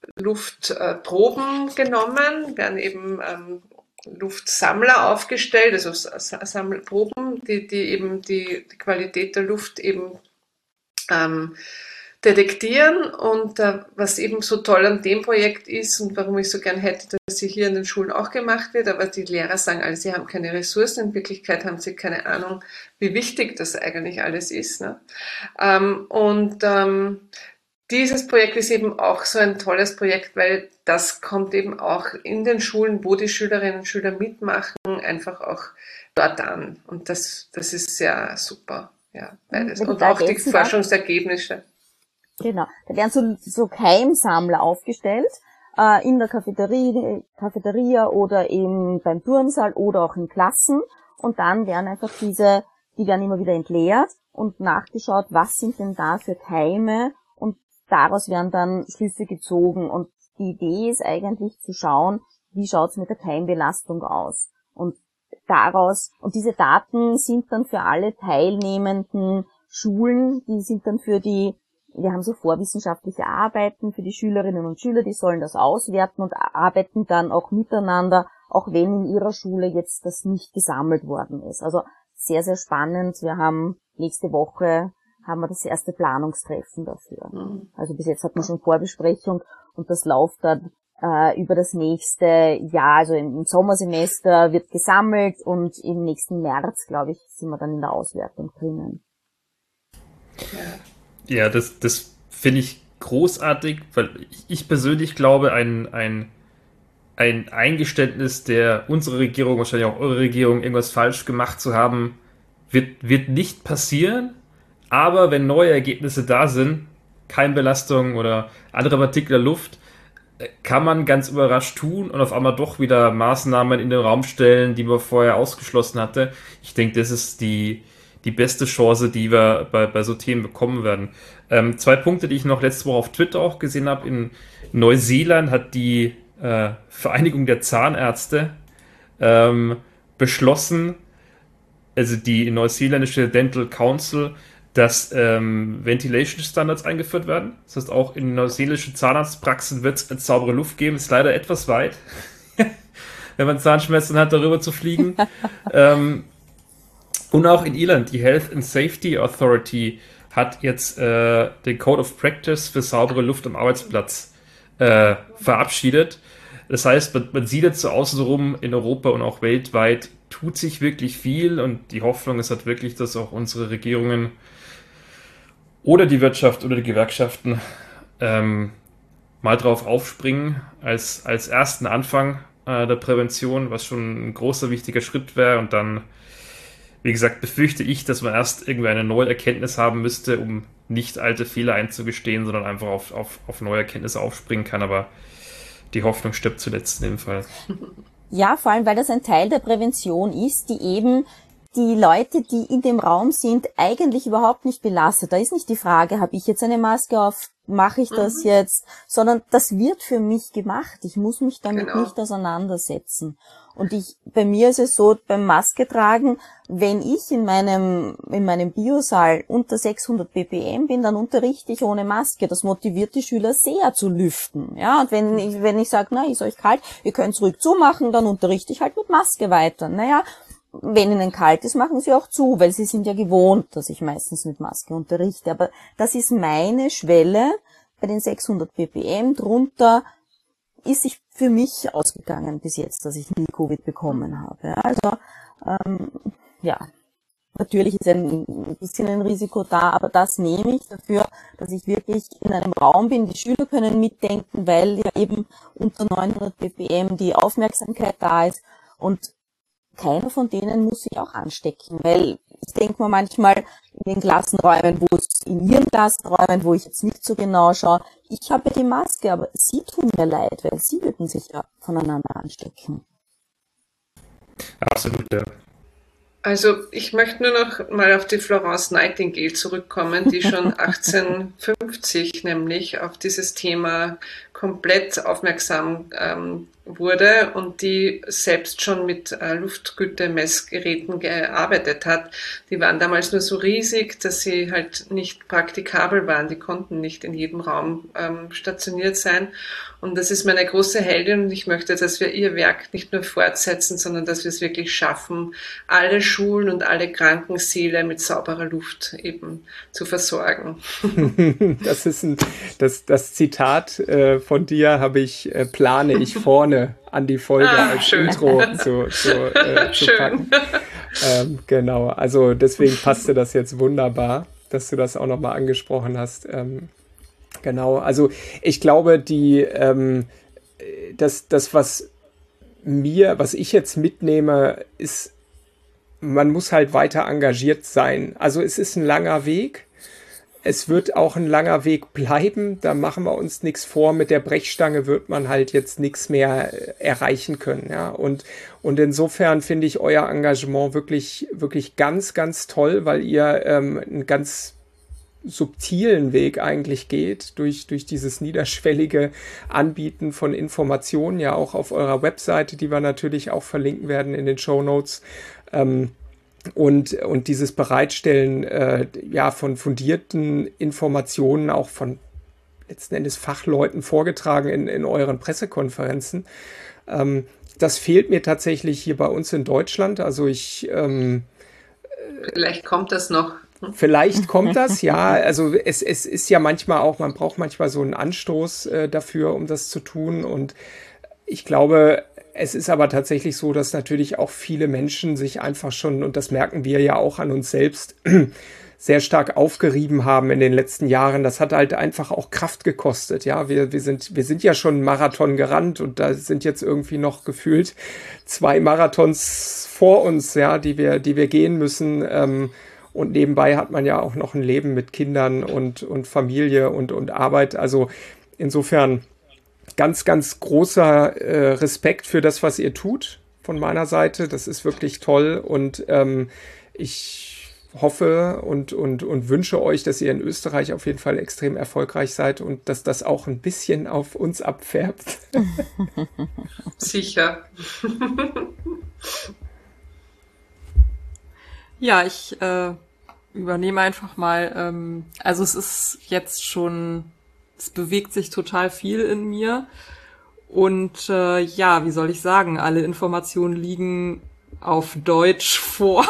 Luftproben äh, genommen, werden eben ähm, Luftsammler aufgestellt, also Sammelproben, die, die eben die, die Qualität der Luft eben ähm, detektieren. Und äh, was eben so toll an dem Projekt ist und warum ich so gern hätte, dass sie hier in den Schulen auch gemacht wird, aber die Lehrer sagen alle, sie haben keine Ressourcen, in Wirklichkeit haben sie keine Ahnung, wie wichtig das eigentlich alles ist. Ne? Ähm, und ähm, dieses Projekt ist eben auch so ein tolles Projekt, weil das kommt eben auch in den Schulen, wo die Schülerinnen und Schüler mitmachen, einfach auch dort an. Und das, das ist sehr super. Ja, beides. Und auch die Forschungsergebnisse. Genau. Da werden so, so Keimsammler aufgestellt, äh, in der Cafeteria, Cafeteria oder eben beim Turnsaal oder auch in Klassen. Und dann werden einfach diese, die werden immer wieder entleert und nachgeschaut, was sind denn da für Keime, und daraus werden dann Schlüsse gezogen. Und die Idee ist eigentlich zu schauen, wie schaut's mit der Keimbelastung aus. Und daraus, und diese Daten sind dann für alle teilnehmenden Schulen, die sind dann für die, wir haben so vorwissenschaftliche Arbeiten für die Schülerinnen und Schüler, die sollen das auswerten und arbeiten dann auch miteinander, auch wenn in ihrer Schule jetzt das nicht gesammelt worden ist. Also sehr, sehr spannend. Wir haben nächste Woche haben wir das erste Planungstreffen dafür. Also bis jetzt hat man schon Vorbesprechung und das läuft dann äh, über das nächste Jahr, also im Sommersemester wird gesammelt und im nächsten März, glaube ich, sind wir dann in der Auswertung drinnen. Ja, das, das finde ich großartig, weil ich persönlich glaube, ein, ein, ein Eingeständnis der unserer Regierung, wahrscheinlich auch eure Regierung, irgendwas falsch gemacht zu haben, wird, wird nicht passieren. Aber wenn neue Ergebnisse da sind, Keimbelastung oder andere Partikel der Luft, kann man ganz überrascht tun und auf einmal doch wieder Maßnahmen in den Raum stellen, die man vorher ausgeschlossen hatte. Ich denke, das ist die, die beste Chance, die wir bei, bei so Themen bekommen werden. Ähm, zwei Punkte, die ich noch letzte Woche auf Twitter auch gesehen habe. In Neuseeland hat die äh, Vereinigung der Zahnärzte ähm, beschlossen, also die neuseeländische Dental Council, dass ähm, Ventilation Standards eingeführt werden. Das heißt, auch in neuseeländischen Zahnarztpraxen wird es saubere Luft geben. Ist leider etwas weit, wenn man Zahnschmerzen hat, darüber zu fliegen. ähm, und auch in Irland, die Health and Safety Authority hat jetzt äh, den Code of Practice für saubere Luft am Arbeitsplatz äh, verabschiedet. Das heißt, man, man sieht jetzt so außenrum in Europa und auch weltweit, tut sich wirklich viel, und die Hoffnung ist halt wirklich, dass auch unsere Regierungen oder die Wirtschaft oder die Gewerkschaften ähm, mal drauf aufspringen als, als ersten Anfang äh, der Prävention, was schon ein großer, wichtiger Schritt wäre. Und dann, wie gesagt, befürchte ich, dass man erst irgendwie eine neue Erkenntnis haben müsste, um nicht alte Fehler einzugestehen, sondern einfach auf, auf, auf neue Erkenntnisse aufspringen kann. Aber die Hoffnung stirbt zuletzt in dem Fall. Ja, vor allem, weil das ein Teil der Prävention ist, die eben die Leute, die in dem Raum sind, eigentlich überhaupt nicht belastet. Da ist nicht die Frage, habe ich jetzt eine Maske auf, mache ich das mhm. jetzt, sondern das wird für mich gemacht. Ich muss mich damit genau. nicht auseinandersetzen. Und ich, bei mir ist es so, beim Maske tragen, wenn ich in meinem, in meinem Biosaal unter sechshundert ppm bin, dann unterrichte ich ohne Maske. Das motiviert die Schüler sehr zu lüften. Ja, und wenn ich, wenn ich sage, na, ist euch kalt, ihr könnt es ruhig zumachen, dann unterrichte ich halt mit Maske weiter. Naja, wenn ihnen kalt ist, machen sie auch zu, weil sie sind ja gewohnt, dass ich meistens mit Maske unterrichte. Aber das ist meine Schwelle bei den sechshundert ppm. Drunter ist sich für mich ausgegangen bis jetzt, dass ich nie Covid bekommen habe. Also, ähm, ja, natürlich ist ein bisschen ein Risiko da, aber das nehme ich dafür, dass ich wirklich in einem Raum bin. Die Schüler können mitdenken, weil ja eben unter neunhundert ppm die Aufmerksamkeit da ist, und keiner von denen muss sich auch anstecken, weil ich denke mir manchmal in den Klassenräumen, wo es in ihren Klassenräumen, wo ich jetzt nicht so genau schaue, ich habe die Maske, aber sie tun mir leid, weil sie würden sich ja voneinander anstecken. Absolut, ja. Also ich möchte nur noch mal auf die Florence Nightingale zurückkommen, die schon achtzehnhundertfünfzig nämlich auf dieses Thema komplett aufmerksam ähm, wurde und die selbst schon mit äh, Luftgütemessgeräten gearbeitet hat. Die waren damals nur so riesig, dass sie halt nicht praktikabel waren. Die konnten nicht in jedem Raum ähm, stationiert sein. Und das ist meine große Heldin, und ich möchte, dass wir ihr Werk nicht nur fortsetzen, sondern dass wir es wirklich schaffen, alle Schulen und alle Krankensäle mit sauberer Luft eben zu versorgen. Das ist ein, das, das Zitat äh, von dir habe ich, äh, plane ich vorne an die Folge ah, als schön. Intro zu, zu, äh, zu packen. Ähm, genau, also deswegen passte das jetzt wunderbar, dass du das auch nochmal angesprochen hast. Ähm, genau, also ich glaube, die, ähm, das, das, was mir, was ich jetzt mitnehme, ist, man muss halt weiter engagiert sein. Also es ist ein langer Weg. Es wird auch ein langer Weg bleiben. Da machen wir uns nichts vor. Mit der Brechstange wird man halt jetzt nichts mehr erreichen können. Ja, und, und insofern finde ich euer Engagement wirklich, wirklich ganz, ganz toll, weil ihr ähm, einen ganz subtilen Weg eigentlich geht, durch, durch dieses niederschwellige Anbieten von Informationen, ja auch auf eurer Webseite, die wir natürlich auch verlinken werden in den Shownotes. Ähm, Und, und dieses Bereitstellen äh, ja, von fundierten Informationen, auch von letzten Endes Fachleuten vorgetragen in, in euren Pressekonferenzen, ähm, das fehlt mir tatsächlich hier bei uns in Deutschland. Also ich... Ähm, Vielleicht kommt das noch. Vielleicht kommt das, ja. Also es, es ist ja manchmal auch, man braucht manchmal so einen Anstoß äh, dafür, um das zu tun. Und ich glaube... Es ist aber tatsächlich so, dass natürlich auch viele Menschen sich einfach schon, und das merken wir ja auch an uns selbst, sehr stark aufgerieben haben in den letzten Jahren. Das hat halt einfach auch Kraft gekostet. Ja, wir, wir sind, wir sind ja schon einen Marathon gerannt und da sind jetzt irgendwie noch gefühlt zwei Marathons vor uns, ja, die wir, die wir gehen müssen. Und nebenbei hat man ja auch noch ein Leben mit Kindern und, und Familie und, und Arbeit. Also insofern ganz, ganz großer äh, Respekt für das, was ihr tut von meiner Seite. Das ist wirklich toll und ähm, ich hoffe und, und, und wünsche euch, dass ihr in Österreich auf jeden Fall extrem erfolgreich seid und dass das auch ein bisschen auf uns abfärbt. Sicher. Ja, ich äh, übernehme einfach mal, ähm, also es ist jetzt schon... Es bewegt sich total viel in mir und äh, ja, wie soll ich sagen, alle Informationen liegen auf Deutsch vor.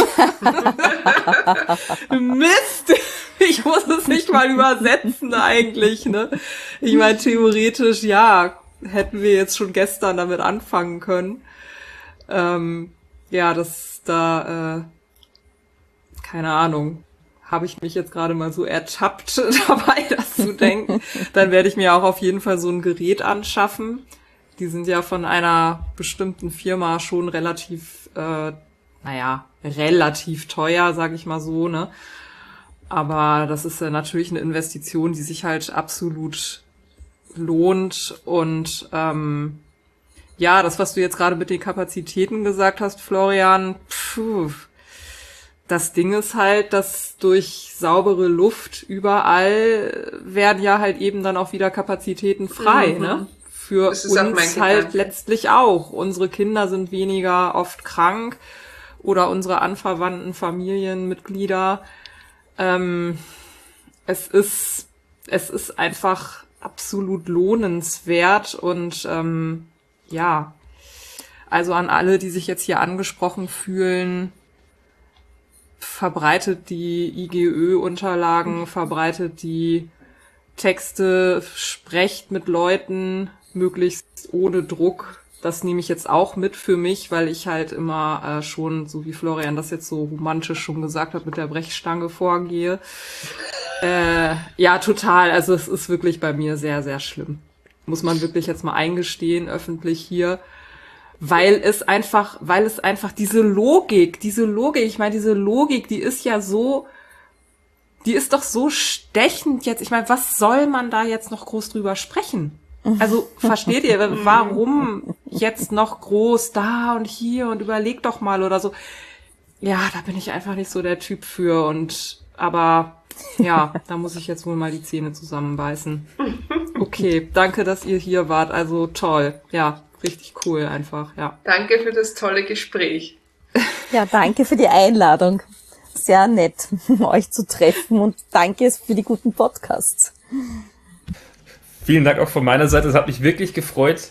Mist! Ich muss es nicht mal übersetzen eigentlich, ne? Ich meine, theoretisch, ja, hätten wir jetzt schon gestern damit anfangen können. Ähm, ja, das da, äh, keine Ahnung. Habe ich mich jetzt gerade mal so ertappt dabei, das zu denken, dann werde ich mir auch auf jeden Fall so ein Gerät anschaffen. Die sind ja von einer bestimmten Firma schon relativ, äh, naja, relativ teuer, sage ich mal so, ne? Aber das ist ja natürlich eine Investition, die sich halt absolut lohnt. Und ähm, ja, das, was du jetzt gerade mit den Kapazitäten gesagt hast, Florian, puh, das Ding ist halt, dass durch saubere Luft überall werden ja halt eben dann auch wieder Kapazitäten frei, mhm. ne? Für uns halt letztlich auch. Unsere Kinder sind weniger oft krank oder unsere anverwandten Familienmitglieder. Ähm, es ist, es ist einfach absolut lohnenswert und ähm, ja, also an alle, die sich jetzt hier angesprochen fühlen, verbreitet die I G Ö-Unterlagen, verbreitet die Texte, sprecht mit Leuten, möglichst ohne Druck. Das nehme ich jetzt auch mit für mich, weil ich halt immer äh, schon, so wie Florian das jetzt so romantisch schon gesagt hat, mit der Brechstange vorgehe. Äh, ja, total. Also es ist wirklich bei mir sehr, sehr schlimm. Muss man wirklich jetzt mal eingestehen, öffentlich hier. Weil es einfach, weil es einfach diese Logik, diese Logik, ich meine, diese Logik, die ist ja so, die ist doch so stechend jetzt. Ich meine, was soll man da jetzt noch groß drüber sprechen? Also, versteht ihr, warum jetzt noch groß da und hier und überlegt doch mal oder so. Ja, da bin ich einfach nicht so der Typ für und, aber, ja, da muss ich jetzt wohl mal die Zähne zusammenbeißen. Okay, danke, dass ihr hier wart. Also, toll. Ja. Richtig cool einfach, ja. Danke für das tolle Gespräch. Ja, danke für die Einladung. Sehr nett, euch zu treffen und danke für die guten Podcasts. Vielen Dank auch von meiner Seite. Es hat mich wirklich gefreut,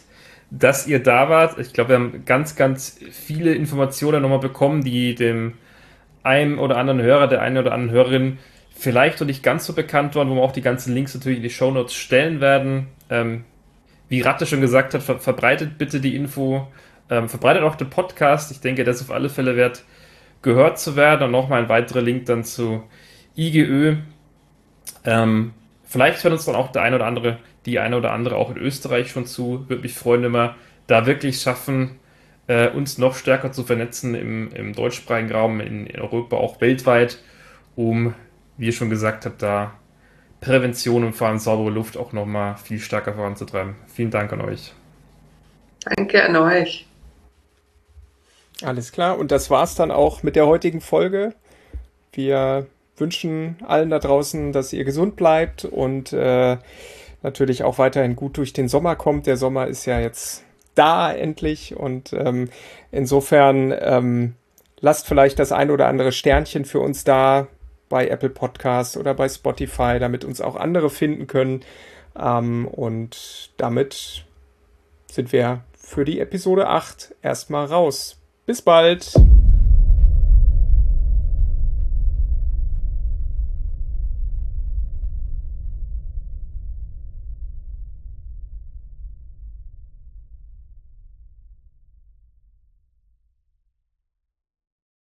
dass ihr da wart. Ich glaube, wir haben ganz, ganz viele Informationen nochmal bekommen, die dem einen oder anderen Hörer, der einen oder anderen Hörerin vielleicht noch nicht ganz so bekannt waren, wo wir auch die ganzen Links natürlich in die Shownotes stellen werden. Ähm, wie Ratte schon gesagt hat, ver- verbreitet bitte die Info, ähm, verbreitet auch den Podcast. Ich denke, das ist auf alle Fälle wert, gehört zu werden. Und nochmal ein weiterer Link dann zu I G Ö. Ähm, vielleicht hört uns dann auch der eine oder andere, die eine oder andere auch in Österreich schon zu. Würde mich freuen, wenn wir da wirklich schaffen, äh, uns noch stärker zu vernetzen im, im deutschsprachigen Raum, in, in Europa, auch weltweit, um, wie ihr schon gesagt habt, da Prävention und vor allem saubere Luft auch nochmal viel stärker voranzutreiben. Vielen Dank an euch. Danke an euch. Alles klar, und das war's dann auch mit der heutigen Folge. Wir wünschen allen da draußen, dass ihr gesund bleibt und äh, natürlich auch weiterhin gut durch den Sommer kommt. Der Sommer ist ja jetzt da endlich und ähm, insofern ähm, lasst vielleicht das ein oder andere Sternchen für uns da bei Apple Podcasts oder bei Spotify, damit uns auch andere finden können. Ähm, und damit sind wir für die Episode acht erstmal raus. Bis bald!